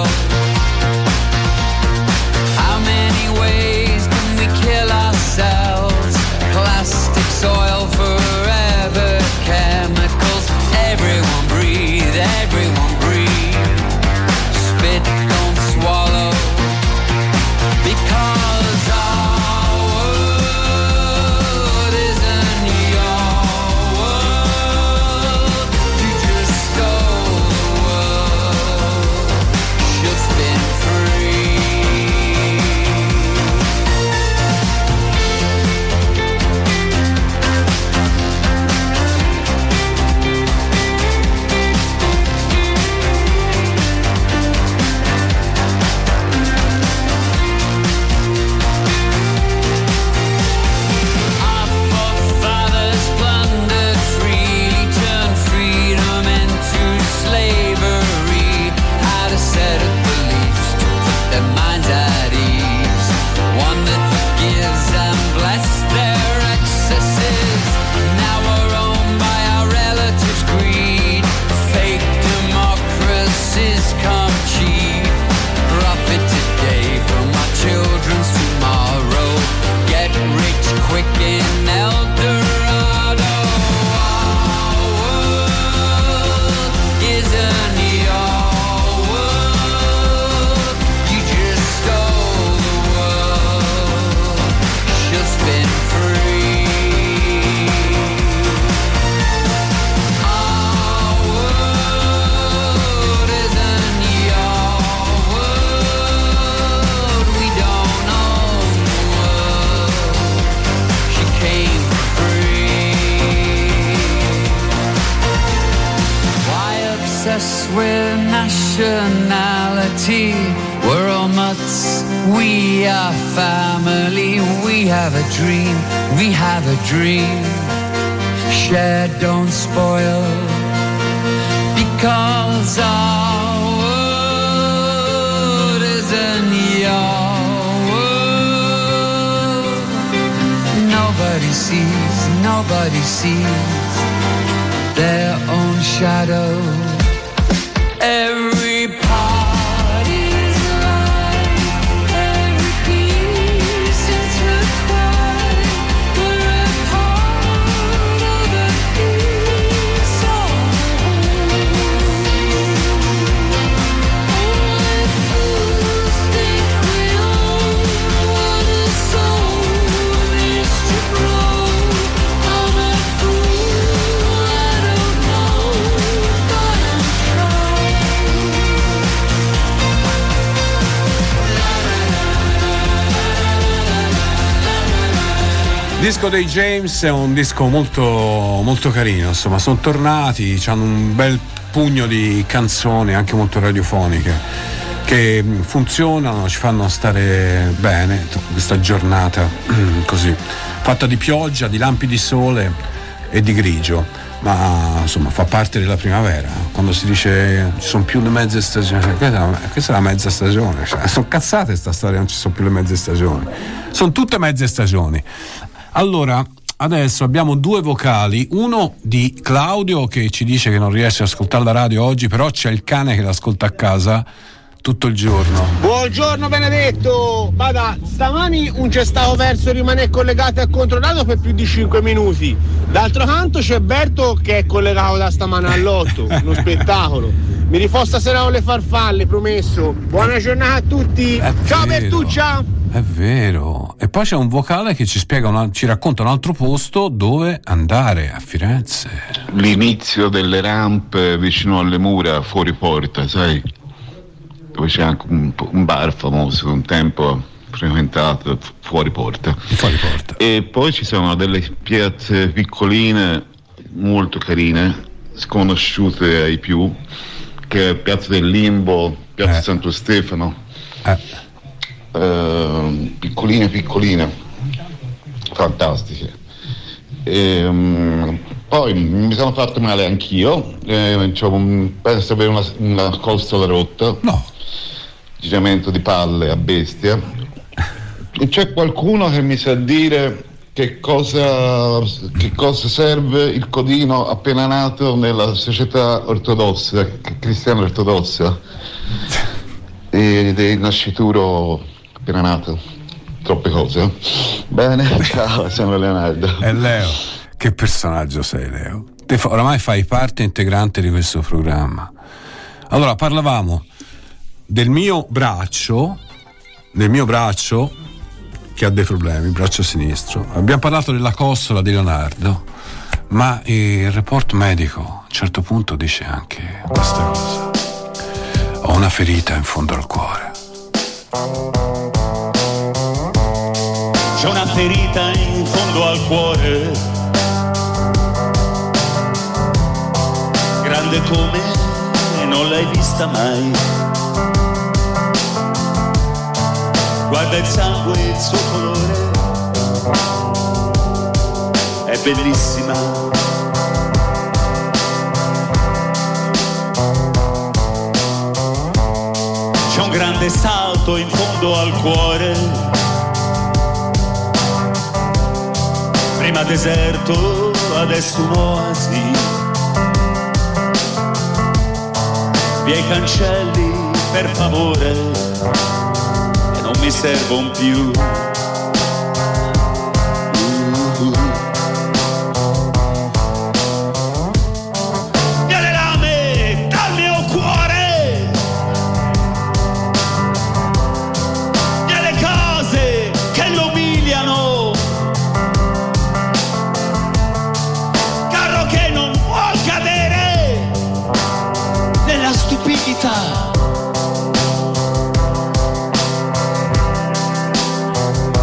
How many ways can we kill ourselves? Plastic soil forever, chemicals. Everyone breathe, spit, don't swallow, because our world isn't your world. You just stole the world, should spin free. With nationality, We're all mutts, we are family, we have a dream, we have a dream. Share, don't spoil, because our world isn't your world. Nobody sees their own shadow. Every part is alive, every piece intertwined. We're a part of a piece of only fools think we own what a soul is to grow. I'm a fool, I don't know, but I'm trying. Il disco dei James è un disco molto, molto carino, insomma, sono tornati, hanno un bel pugno di canzoni anche molto radiofoniche che funzionano, ci fanno stare bene questa giornata così, fatta di pioggia, di lampi di sole e di grigio, ma insomma fa parte della primavera. Quando si dice ci sono più le mezze stagioni, questa è la mezza stagione, cioè, sono cazzate sta storia, non ci sono più le mezze stagioni, sono tutte mezze stagioni. Allora, adesso abbiamo due vocali, uno di Claudio che ci dice che non riesce ad ascoltare la radio oggi, però c'è il cane che l'ascolta a casa tutto il giorno. Buongiorno Benedetto, vada, stamani non c'è stato verso rimanere collegato e controllato per più di 5 minuti. D'altro canto c'è Berto che è collegato da stamane all'8, uno spettacolo. Mi rifò stasera con le farfalle, promesso. Buona giornata a tutti. Ciao Bertuccia. È vero. E poi c'è un vocale che ci spiega, ci racconta un altro posto dove andare a Firenze. L'inizio delle rampe vicino alle mura fuori porta, sai? Dove c'è anche un bar famoso, un tempo frequentato fuori porta. Fuori porta. E poi ci sono delle piazze piccoline molto carine, sconosciute ai più, che è Piazza del Limbo, Piazza Santo Stefano. Piccoline, fantastiche. Poi mi sono fatto male anch'io, penso di avere una costola rotta. No. Giramento di palle a bestia. E c'è qualcuno che mi sa dire che cosa serve il codino appena nato nella società ortodossa, cristiana ortodossa, e del nascituro appena nato? Troppe cose. Bene, ciao, sono Leonardo. E Leo, che personaggio sei, Leo? Te oramai fai parte integrante di questo programma. Allora, parlavamo del mio braccio che ha dei problemi, il braccio sinistro. Abbiamo parlato della costola di Leonardo, ma il report medico a un certo punto dice anche questa cosa: ho una ferita in fondo al cuore. C'è una ferita in fondo al cuore, grande come non l'hai vista mai. Guarda il sangue, il suo colore, è bellissima. C'è un grande salto in fondo al cuore, prima deserto, adesso un'oasi. Via i cancelli, per favore, e non mi servono più. Via le lame dal mio cuore, via le cose che lo umiliano, carro che non può cadere nella stupidità.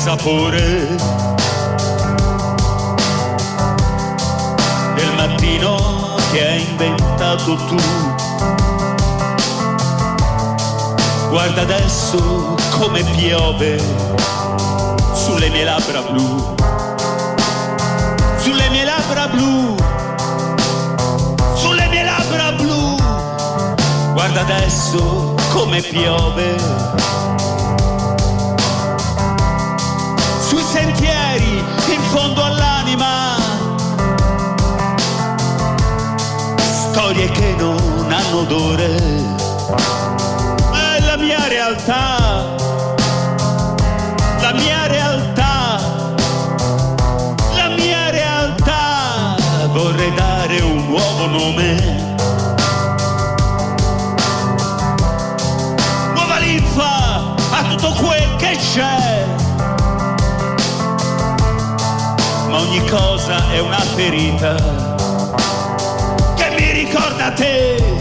sapore del mattino che hai inventato tu. Guarda adesso come piove sulle mie labbra blu, sulle mie labbra blu, sulle mie labbra blu. Guarda adesso come piove sui sentieri in fondo all'anima. Storie che non hanno odore. È la mia realtà, la mia realtà, la mia realtà. Vorrei dare un nuovo nome, nuova linfa a tutto quel che c'è. Ma ogni cosa è una ferita che mi ricorda te.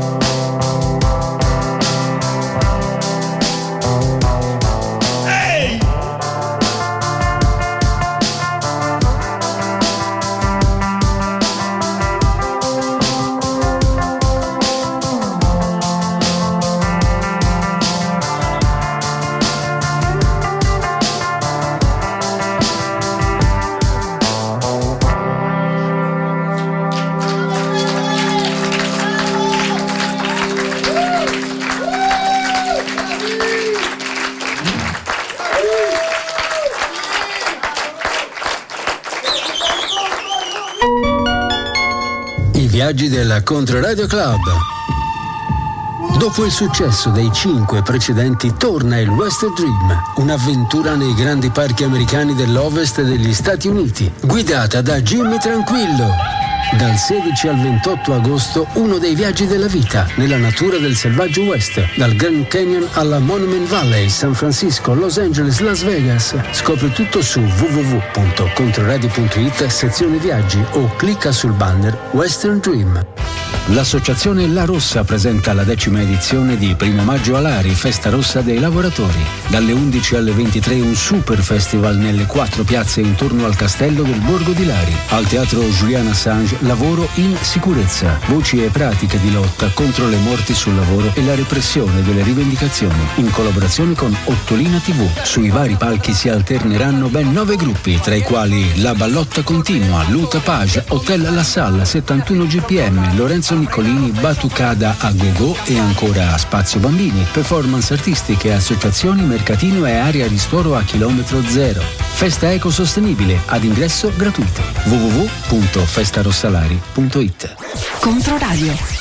Viaggi del Controradio Club. Dopo il successo dei 5 precedenti torna il Western Dream, un'avventura nei grandi parchi americani dell'ovest degli Stati Uniti, guidata da Jimmy Tranquillo. Dal 16 al 28 agosto, uno dei viaggi della vita nella natura del selvaggio West, dal Grand Canyon alla Monument Valley, San Francisco, Los Angeles, Las Vegas. Scopri tutto su www.controradio.it, sezione viaggi, o clicca sul banner Western Dream. L'associazione La Rossa presenta la 10ª edizione di Primo Maggio a Lari, Festa Rossa dei Lavoratori. Dalle 11 alle 23 un super festival nelle 4 piazze intorno al castello del Borgo di Lari. Al teatro Julian Assange, lavoro in sicurezza, voci e pratiche di lotta contro le morti sul lavoro e la repressione delle rivendicazioni, in collaborazione con Ottolina TV. Sui vari palchi si alterneranno ben 9 gruppi, tra i quali La Ballotta Continua, Luta Page, Hotel La Salle, 71 GPM, Lorenzo Niccolini, Batucada a Gogo e ancora Spazio Bambini, performance artistiche, associazioni, mercatino e area ristoro a chilometro zero. Festa ecosostenibile ad ingresso gratuito. www.festarossalari.it. Controradio.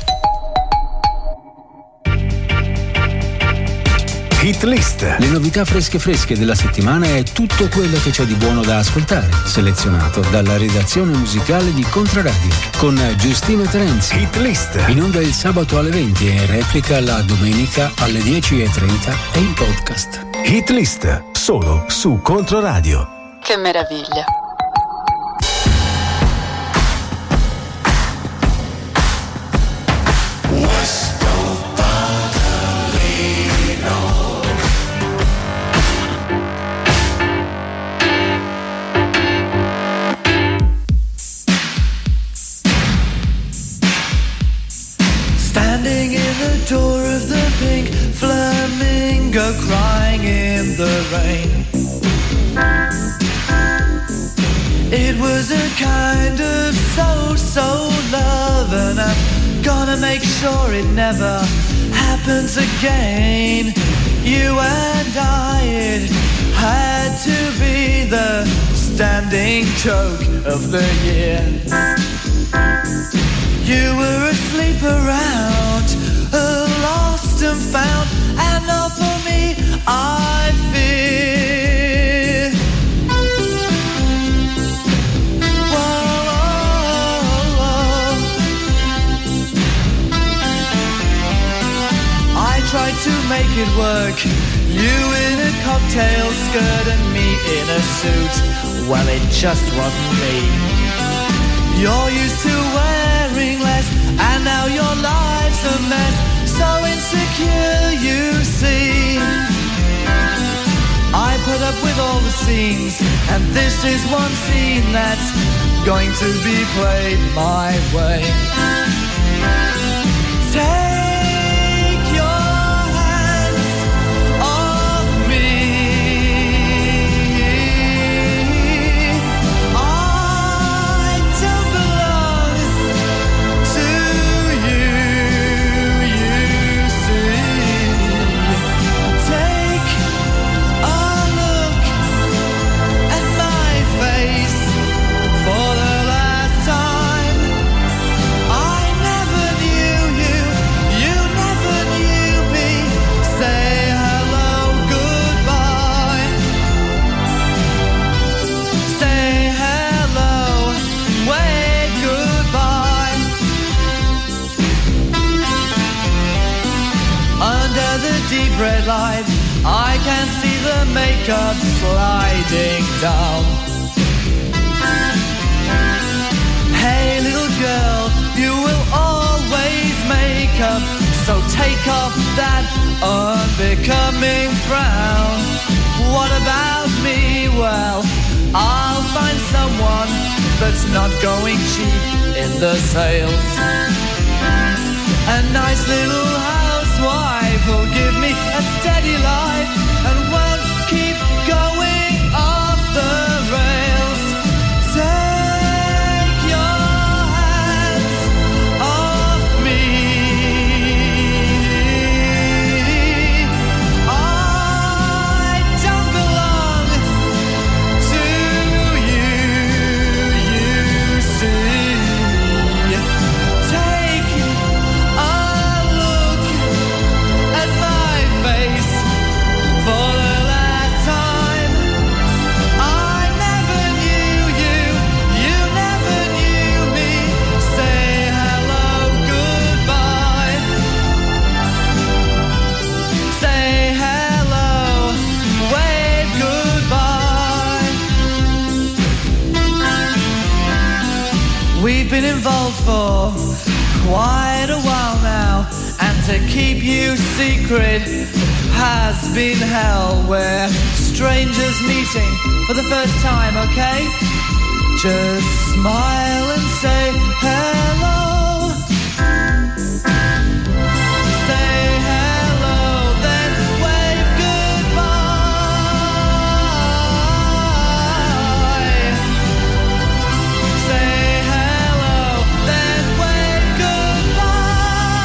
Hit List. Le novità fresche della settimana e tutto quello che c'è di buono da ascoltare, selezionato dalla redazione musicale di Controradio, con Giustina Terenzi. Hit List. In onda il sabato alle 20 e replica la domenica alle 10:30 e in podcast. Hit List, solo su Controradio. Che meraviglia. Door of the pink flamingo crying in the rain. It was a kind of so love, and I'm gonna make sure it never happens again. You and I, it had to be the standing joke of the year. You were asleep around, lost and found, and not for me, I fear. Whoa, whoa, whoa. I tried to make it work, you in a cocktail skirt and me in a suit. Well, it just wasn't me. You're used to wearing less, and now your life's a mess. So insecure, you see. I put up with all the scenes, and this is one scene that's going to be played my way. Take your hands off me. I don't belong to you, you see. Take a look at my face for the last time. I never knew you, you never knew me. Say hello, goodbye. Say hello, wave goodbye. Under the deep red light, I can see the makeup sliding down. Hey little girl, you will always make up, so take off that unbecoming frown. What about me? Well, I'll find someone that's not going cheap in the sales. A nice little housewife who'll give me a steady life and won't keep going off the rails. Take your hands off me. I don't belong to you, you see. Take a look at my face for the last time. I never knew you, you never knew me. Say hello, goodbye. Say hello, wave goodbye. We've been involved for quite a while now, and to keep you secret has been hell. We're strangers meeting for the first time, okay? Just smile and say hello. Say hello, then wave goodbye. Say hello, then wave goodbye.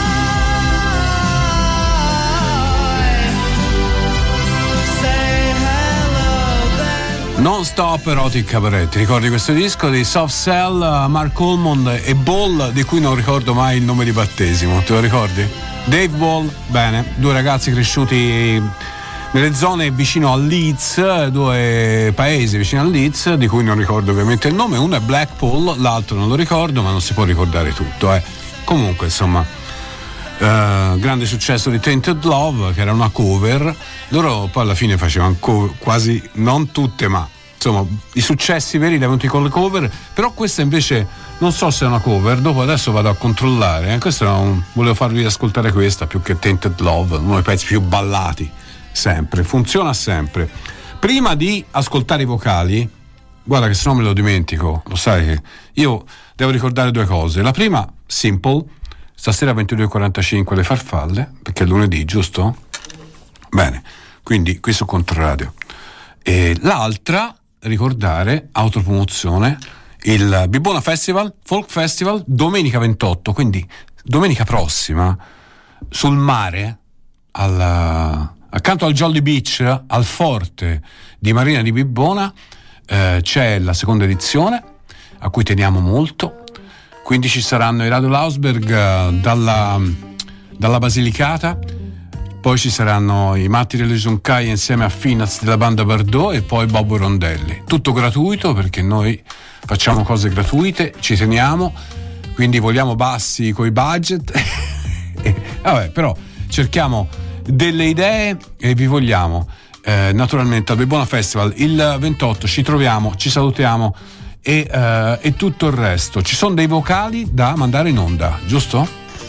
Say hello, then. Non Stop Erotic Cabaret. Ti ricordi questo disco di Soft Cell, Mark Almond e Ball, di cui non ricordo mai il nome di battesimo, te lo ricordi? Dave Ball, bene, due ragazzi cresciuti nelle zone vicino a Leeds, due paesi vicino a Leeds, di cui non ricordo ovviamente il nome. Uno è Blackpool, l'altro non lo ricordo, ma non si può ricordare tutto, Comunque, insomma, grande successo di Tainted Love, che era una cover. Loro poi alla fine facevano quasi, non tutte, ma insomma i successi veri li avevano con le cover. Però questa invece non so se è una cover, dopo adesso vado a controllare. Volevo farvi ascoltare questa più che Tainted Love, uno dei pezzi più ballati sempre, funziona sempre. Prima di ascoltare i vocali, guarda che se no me lo dimentico, lo sai che io devo ricordare due cose. La prima, Simple, stasera 22:45 le farfalle, perché è lunedì, giusto? Bene, quindi qui su Controradio. E l'altra, ricordare, autopromozione, il Bibbona Festival, Folk Festival, domenica 28, quindi domenica prossima, sul mare, accanto al Jolly Beach, al forte di Marina di Bibbona, c'è la seconda edizione, a cui teniamo molto. Quindi ci saranno i Radio Lausberg dalla Basilicata, poi ci saranno i Matti delle Giuncaie insieme a Finaz della banda Bardot e poi Bobo Rondelli. Tutto gratuito, perché noi facciamo cose gratuite, ci teniamo, quindi vogliamo bassi coi budget. Vabbè, però cerchiamo delle idee e vi vogliamo naturalmente al Bibbona Festival il 28. Ci troviamo, ci salutiamo e tutto il resto. Ci sono dei vocali da mandare in onda, giusto?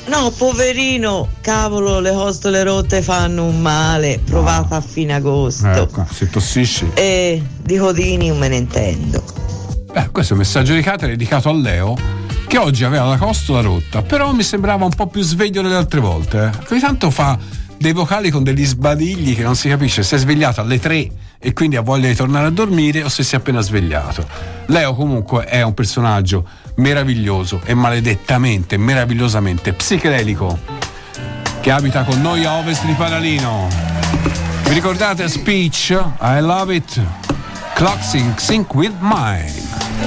No, poverino, cavolo, le costole rotte fanno un male, provata a fine agosto. Ecco, se tossisci. E di codini non me ne intendo. Questo è un messaggio di Kate dedicato a Leo, che oggi aveva la costola rotta, però mi sembrava un po' più sveglio delle altre volte. Ogni tanto fa dei vocali con degli sbadigli che non si capisce se è svegliato alle 3 e quindi ha voglia di tornare a dormire o se si è appena svegliato. Leo comunque è un personaggio meraviglioso e maledettamente, meravigliosamente psichedelico, che abita con noi a ovest di Paralino. Vi ricordate Speech? I love it. Clock sync with mine.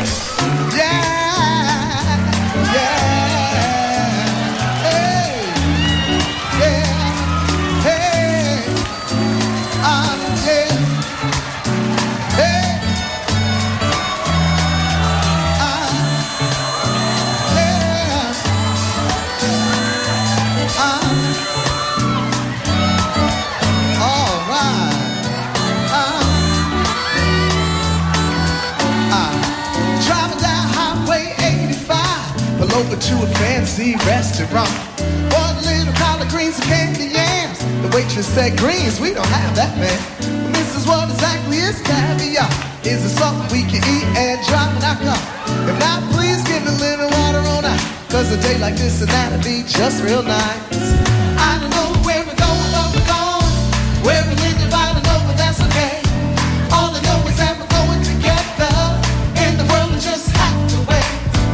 Over to a fancy restaurant. Bought little collard greens and candy yams. The waitress said, greens, we don't have that, man. Mrs. What exactly is caviar? Is it something we can eat and drop in our cup? If not, please give me a little water on ice. Cause a day like this and that'd be just real nice. I don't know where we're going, but we're going. Where we're living, I don't know, but that's okay. All I know is that we're going together. And the world will just have to wait.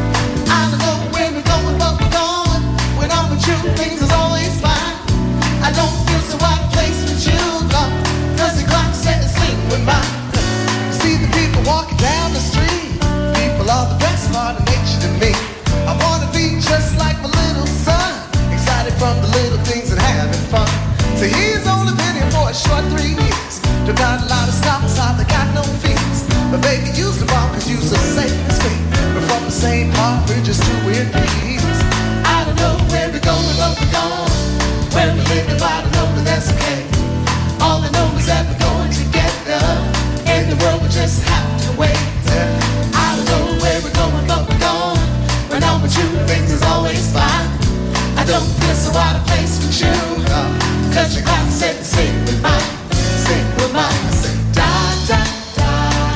I don't know where we're going, but we're going. When I'm with you, things is always fine. I don't feel so out of place with you, no. Cause the clock said to sing with mine. See the people walking down the street. People are the best part of nature to me. I wanna be just like my little son. Excited from the little things and having fun. So he's only been here for a short 3 years. Don't got a lot of stops, I got no fears. But baby, you's the bomb cause you's so safe as me. We're from the same part, we're just two weird peas. I don't know where we're going, but we're going. Where we live, I don't know, but that's okay. All I know is that we're going together. And the world will just have to wait. I don't know where we're going, but we're going. When I'm with you, things is always fine. I don't feel so out of place with you. Cause your clock said to sing with mine. Sing with mine. I say da da da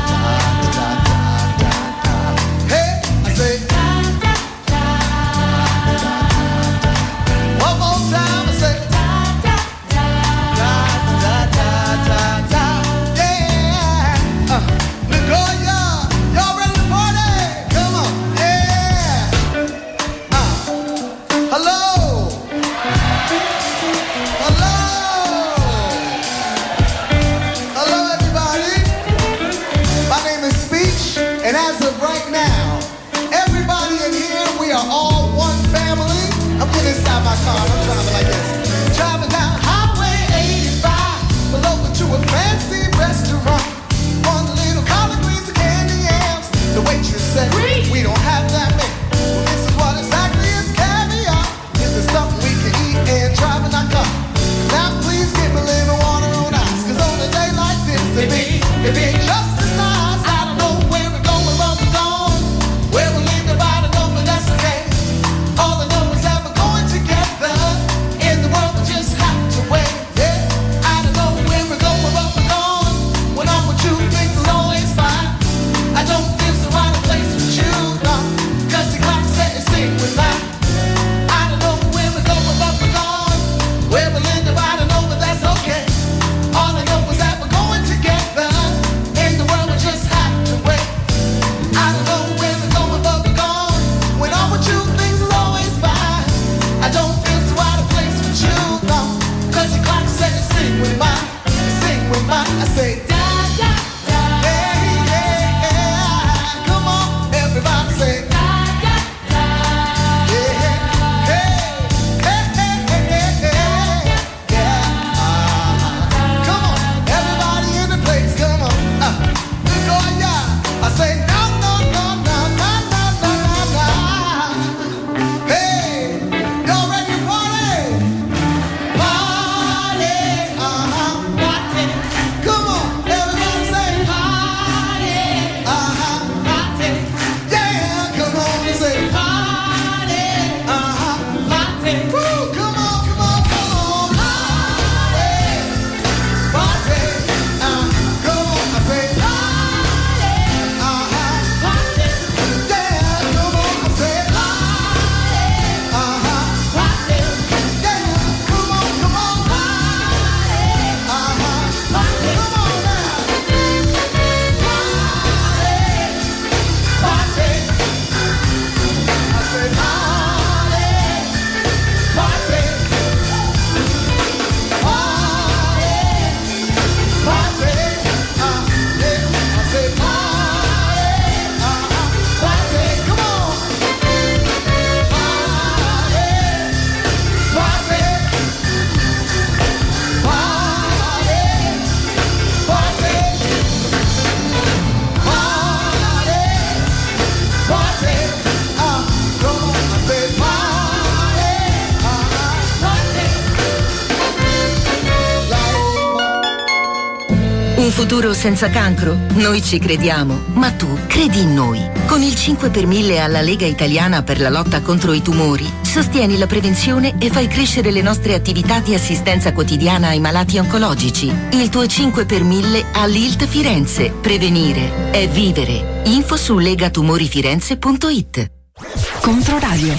da da da da. Hey, I say da da da da da da. One more time, I say da da da da da da da. Yeah. Nagoya, y'all ready to party? Come on, yeah. Hello. Hello. Hello, everybody. My name is Speech, and as of right now, everybody in here, we are all one family. I'm putting inside my car. I'm driving like this. Driving down Highway 85, pull over to a fancy restaurant. One little collard greens and candy yams. The waitress said, we don't have that many. Well, this is what exactly is caviar. This is something we can eat and drive in our car. Now please give me a little water on ice. Cause on a day like this, it be just as nice. I don't know where we're going, but we're going. Where we're living, I don't know, but that's okay. All I know is that we're going together. And the world will just have to wait. Yeah. I don't know where we're going, but we're going. When I'm with you, things is always fine. I don't feel so out of place with you, no. Cause the clock said to sing with mine. I don't know where we're going, but we're going. Where we're living, I don't know, but that's okay. All I know is that we're going together. And the world will just have to wait. I don't know where we're going, but we're going. When I'm with you, things is always fine. I don't feel so out of place with you, no. Cause the clock said to sing with mine. Sing with mine. I say da da da. Hey, yeah, yeah. Come on, everybody say da da da. Yeah, hey, hey, hey, hey, hey, yeah. Come on, everybody in the place, come on. Go yeah. I say no, no, no, no, no, no, no, no, no. Hey, y'all ready to party? Party, party. Come on, everybody say party, party. Yeah, come on and say party, party. Woo! futuro senza cancro? Noi ci crediamo, ma tu credi in noi. Con il 5 per 1000 alla Lega Italiana per la lotta contro i tumori, sostieni la prevenzione e fai crescere le nostre attività di assistenza quotidiana ai malati oncologici. Il tuo 5 per 1000 all'ILT Firenze. Prevenire è vivere. Info su legatumorifirenze.it. Controradio.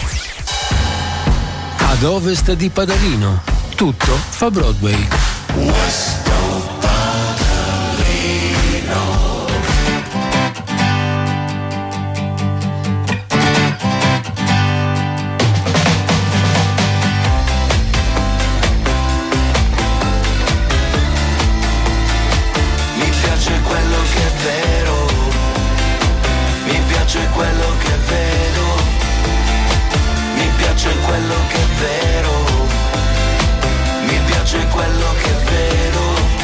Ad ovest di Padalino, tutto fa Broadway. Mi piace quello che è vero, mi piace quello che vedo, mi piace quello che è vero, mi piace quello che vedo.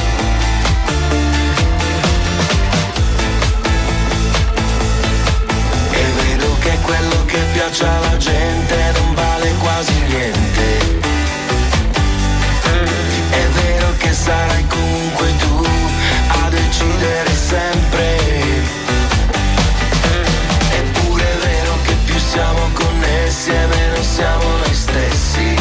E vedo che quello che piace alla gente non vale quasi niente. È vero che sarai comunque tu a decidere sempre. Eppure è vero che più siamo connessi e meno siamo noi stessi.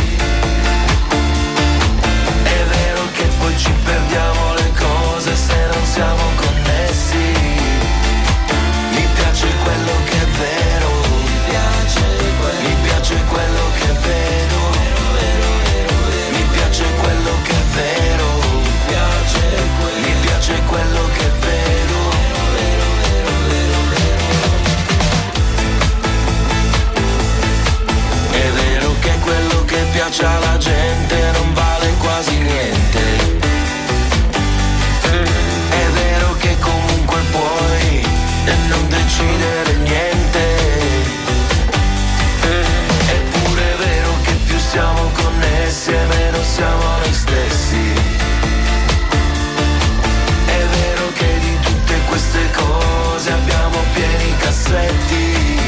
È vero che poi ci perdiamo le cose se non siamo connessi. Mi piace quello che è vero, mi piace quello che vedo, mi piace quello che è vero, mi piace quello che vedo. È vero che quello che piace alla gente non vale quasi niente. È vero che comunque puoi non decidere niente. Eppure è vero che più siamo connessi e meno siamo noi stessi. È vero che di tutte queste cose abbiamo pieni cassetti.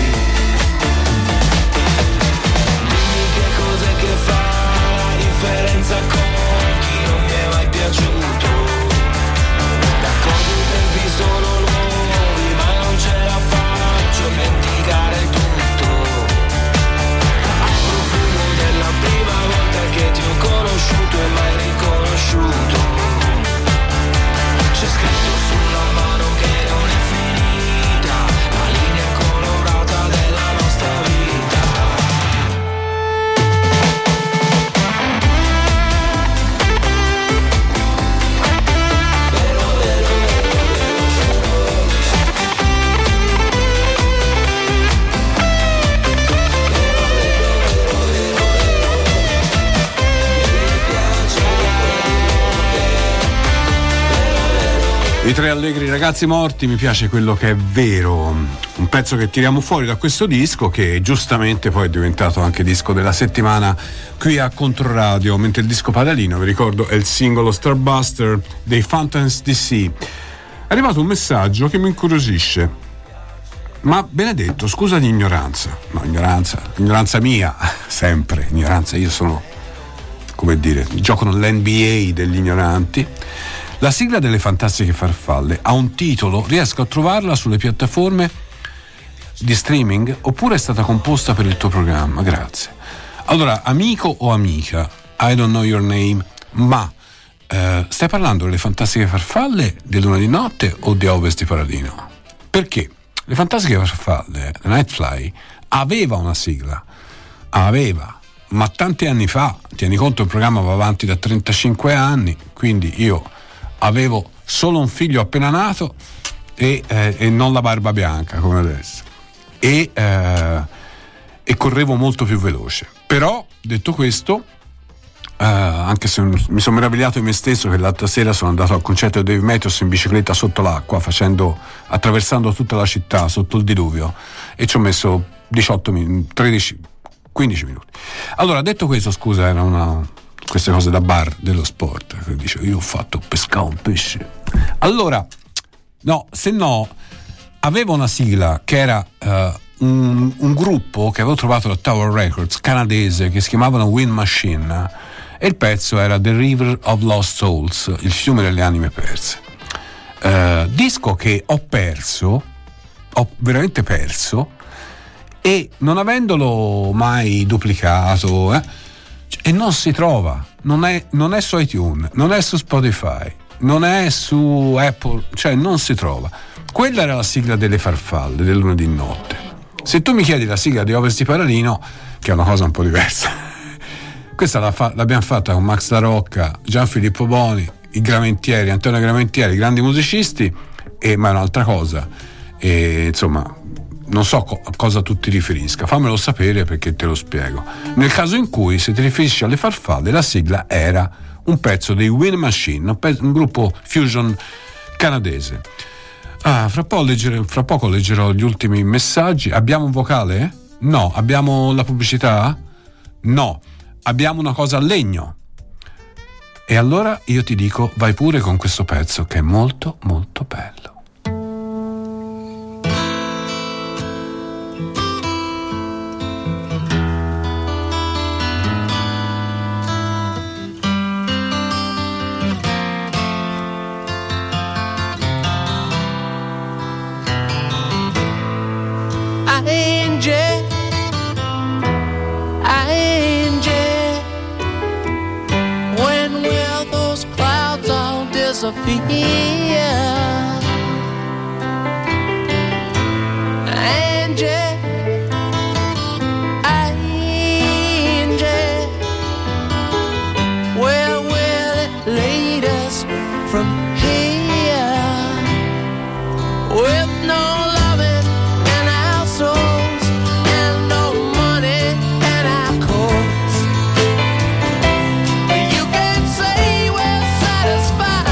Dimmi che cos'è che fa la differenza con chi non mi è mai piaciuto. D'accordo, i tempi sono nuovi ma non ce la faccio a dimenticare tutto. Al profumo della prima volta che ti ho conosciuto e mai riconosciuto. C'è scritto sulla mano che non è finita la linea colorata della nostra vita. I Tre Allegri Ragazzi Morti, mi piace quello che è vero, un pezzo che tiriamo fuori da questo disco che giustamente poi è diventato anche disco della settimana qui a Controradio, mentre il disco Padalino, vi ricordo, è il singolo Starbuster dei Fountains DC. È arrivato un messaggio che mi incuriosisce. Ma Benedetto, scusa di ignoranza. No, ignoranza mia, sempre ignoranza, io sono, come dire, gioco nell'NBA degli ignoranti. La sigla delle Fantastiche Farfalle ha un titolo, riesco a trovarla sulle piattaforme di streaming oppure è stata composta per il tuo programma? Grazie. Allora, amico o amica, I don't know your name, ma stai parlando delle Fantastiche Farfalle di Luna di Notte o di Ovest di Paladino? Perché le Fantastiche Farfalle, Nightfly, aveva una sigla, ma tanti anni fa, tieni conto il programma va avanti da 35 anni, quindi io avevo solo un figlio appena nato e non la barba bianca come adesso e correvo molto più veloce. Però, detto questo, anche se mi sono meravigliato di me stesso che l'altra sera sono andato al concerto di Dave Matthews in bicicletta sotto l'acqua, attraversando tutta la città sotto il diluvio, e ci ho messo 18 minuti, 13, 15 minuti. Allora, detto questo, scusa, era queste cose da bar dello sport, che dice io ho fatto pescare un pesce. Allora, no, se no, avevo una sigla che era un gruppo che avevo trovato da Tower Records, canadese, che si chiamavano Wind Machine, e il pezzo era The River of Lost Souls, il fiume delle anime perse. disco che ho veramente perso, e non avendolo mai duplicato, e non si trova, non è su iTunes, non è su Spotify, non è su Apple, cioè non si trova. Quella era la sigla delle farfalle del lunedì notte. Se tu mi chiedi la sigla di Ovest di Paralino, che è una cosa un po' diversa, questa l'abbiamo fatta con Max La Rocca, Gianfilippo Boni, i Gramentieri, Antonio Gramentieri, grandi musicisti, ma è un'altra cosa, e insomma non so a cosa tu ti riferisca, fammelo sapere perché te lo spiego. Nel caso in cui, se ti riferisci alle farfalle, la sigla era un pezzo dei Wind Machine, un gruppo fusion canadese. Fra poco leggerò gli ultimi messaggi. Abbiamo un vocale? No. Abbiamo la pubblicità? No. Abbiamo una cosa a legno. E allora io ti dico, vai pure con questo pezzo che è molto molto bello. When will those clouds all disappear? Angie, Angie, where will it lead us from here? With no loving in our souls and no money in our coats, you can't say we're satisfied.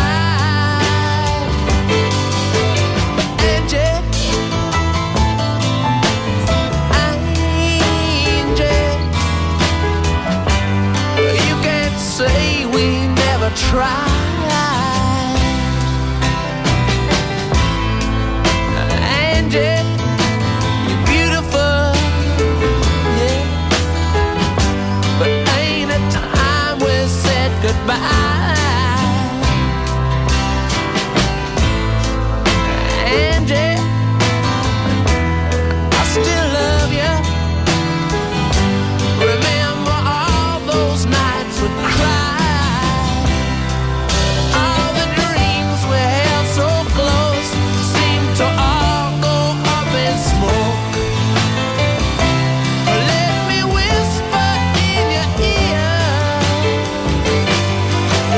Angie, Angie, you can't say we never tried. Angie, you're beautiful, yeah, but ain't it time we said goodbye? Angie, I still love you. Remember all those nights we cried, all the dreams we held so close seemed to all go up in smoke. Let me whisper in your ear,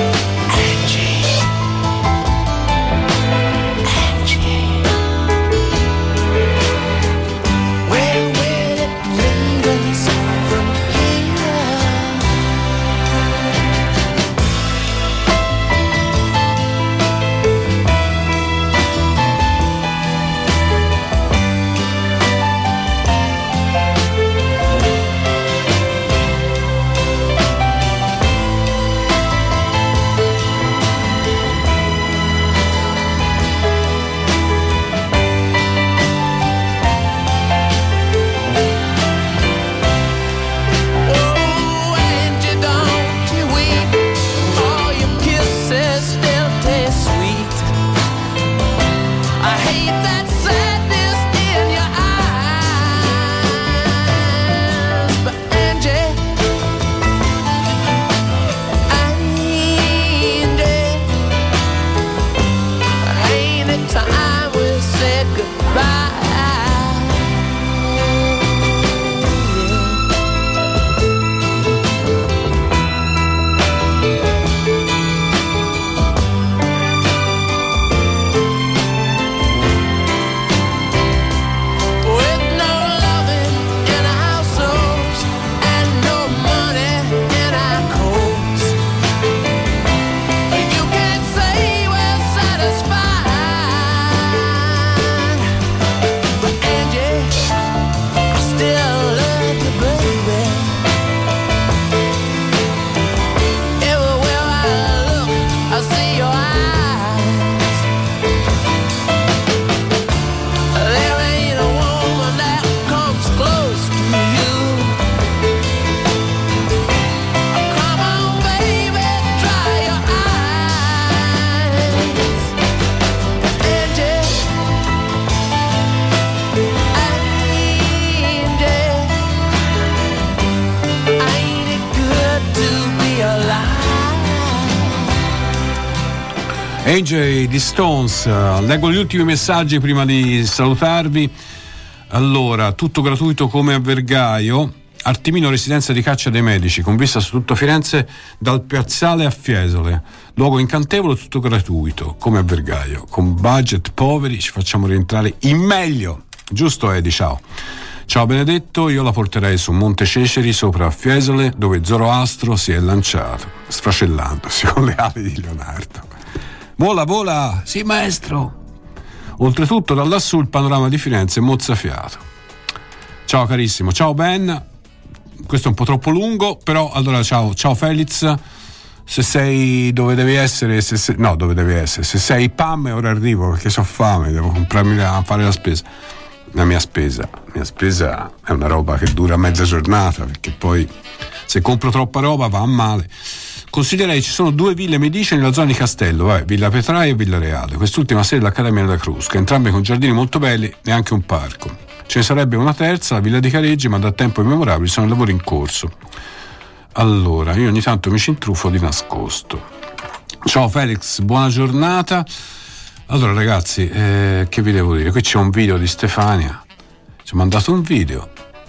AJ di Stones. Leggo gli ultimi messaggi prima di salutarvi. Allora, tutto gratuito come a Vergaio. Artimino, residenza di caccia dei medici, con vista su tutto Firenze dal piazzale a Fiesole. Luogo incantevole, tutto gratuito come a Vergaio. Con budget poveri ci facciamo rientrare in meglio. Giusto, Edi? Ciao. Ciao Benedetto, io la porterei su Monte Ceceri sopra a Fiesole, dove Zoroastro si è lanciato, sfracellandosi con le ali di Leonardo. Vola, vola! Sì, maestro! Oltretutto da lassù il panorama di Firenze è mozzafiato. Ciao carissimo, ciao Ben. Questo è un po' troppo lungo, però allora ciao Felix. Se sei dove devi essere, dove devi essere. Se sei PAM ora arrivo perché so fame, devo comprarmi a fare la spesa. La mia spesa è una roba che dura mezza giornata, perché poi se compro troppa roba va a male. Considerei ci sono 2 ville Medici nella zona di Castello, Villa Petraia e Villa Reale, quest'ultima sede dell'Accademia della Crusca, entrambe con giardini molto belli e anche un parco. Ce ne sarebbe una terza, la Villa di Careggi, ma da tempo immemorabile sono lavori in corso. Allora, io ogni tanto mi ci intruffo di nascosto. Ciao Felix, buona giornata. Allora ragazzi, che vi devo dire? Qui c'è un video di Stefania, ci ha mandato un video.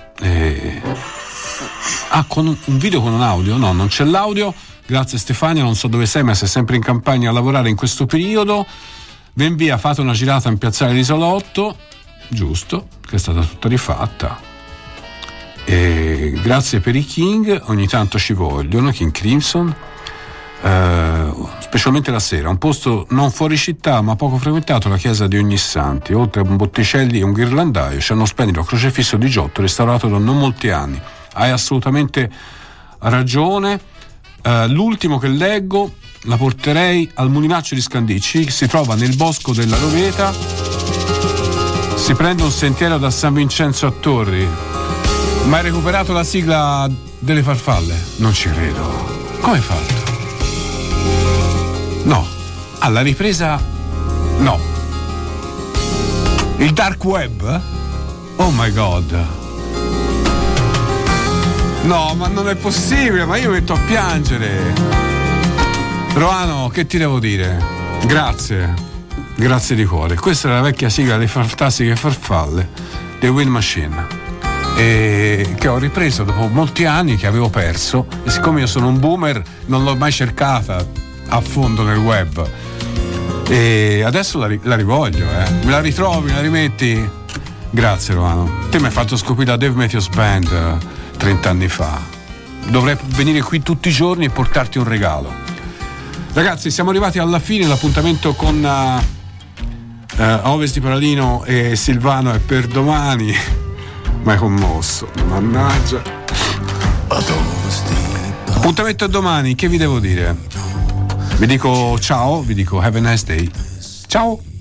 Con un video con un audio? No, non c'è l'audio. Grazie Stefania, non so dove sei, ma sei sempre in campagna a lavorare in questo periodo. Ven via, fate una girata in piazzale d'Isolotto, giusto, che è stata tutta rifatta. Grazie per i King, ogni tanto ci vogliono, King Crimson. Specialmente la sera, un posto non fuori città ma poco frequentato, la chiesa di Ognissanti. Oltre a un Botticelli e un ghirlandaio c'è uno splendido crocefisso di Giotto restaurato da non molti anni. Hai assolutamente ragione. L'ultimo che leggo la porterei al Mulinaccio di Scandicci, che si trova nel bosco della Roveta. Si prende un sentiero da San Vincenzo a Torri. Ma hai recuperato la sigla delle farfalle? Non ci credo. Come hai fatto? No. Alla ripresa? No. Il dark web? Oh my god. No, ma non è possibile, ma io mi metto a piangere. Roano, che ti devo dire? Grazie di cuore. Questa è la vecchia sigla delle fantastiche farfalle dei Wind Machine, e che ho ripreso dopo molti anni che avevo perso, e siccome io sono un boomer non l'ho mai cercata a fondo nel web, e adesso la rivoglio, me la ritrovi, me la rimetti? Grazie Roano, te mi hai fatto scoprire la Dave Matthews Band 30 anni fa. Dovrei venire qui tutti i giorni e portarti un regalo. Ragazzi, siamo arrivati alla fine, l'appuntamento con Ovest di Paladino e Silvano è per domani. Ma è commosso, mannaggia. Appuntamento a domani, che vi devo dire? Vi dico ciao, vi dico have a nice day. Ciao.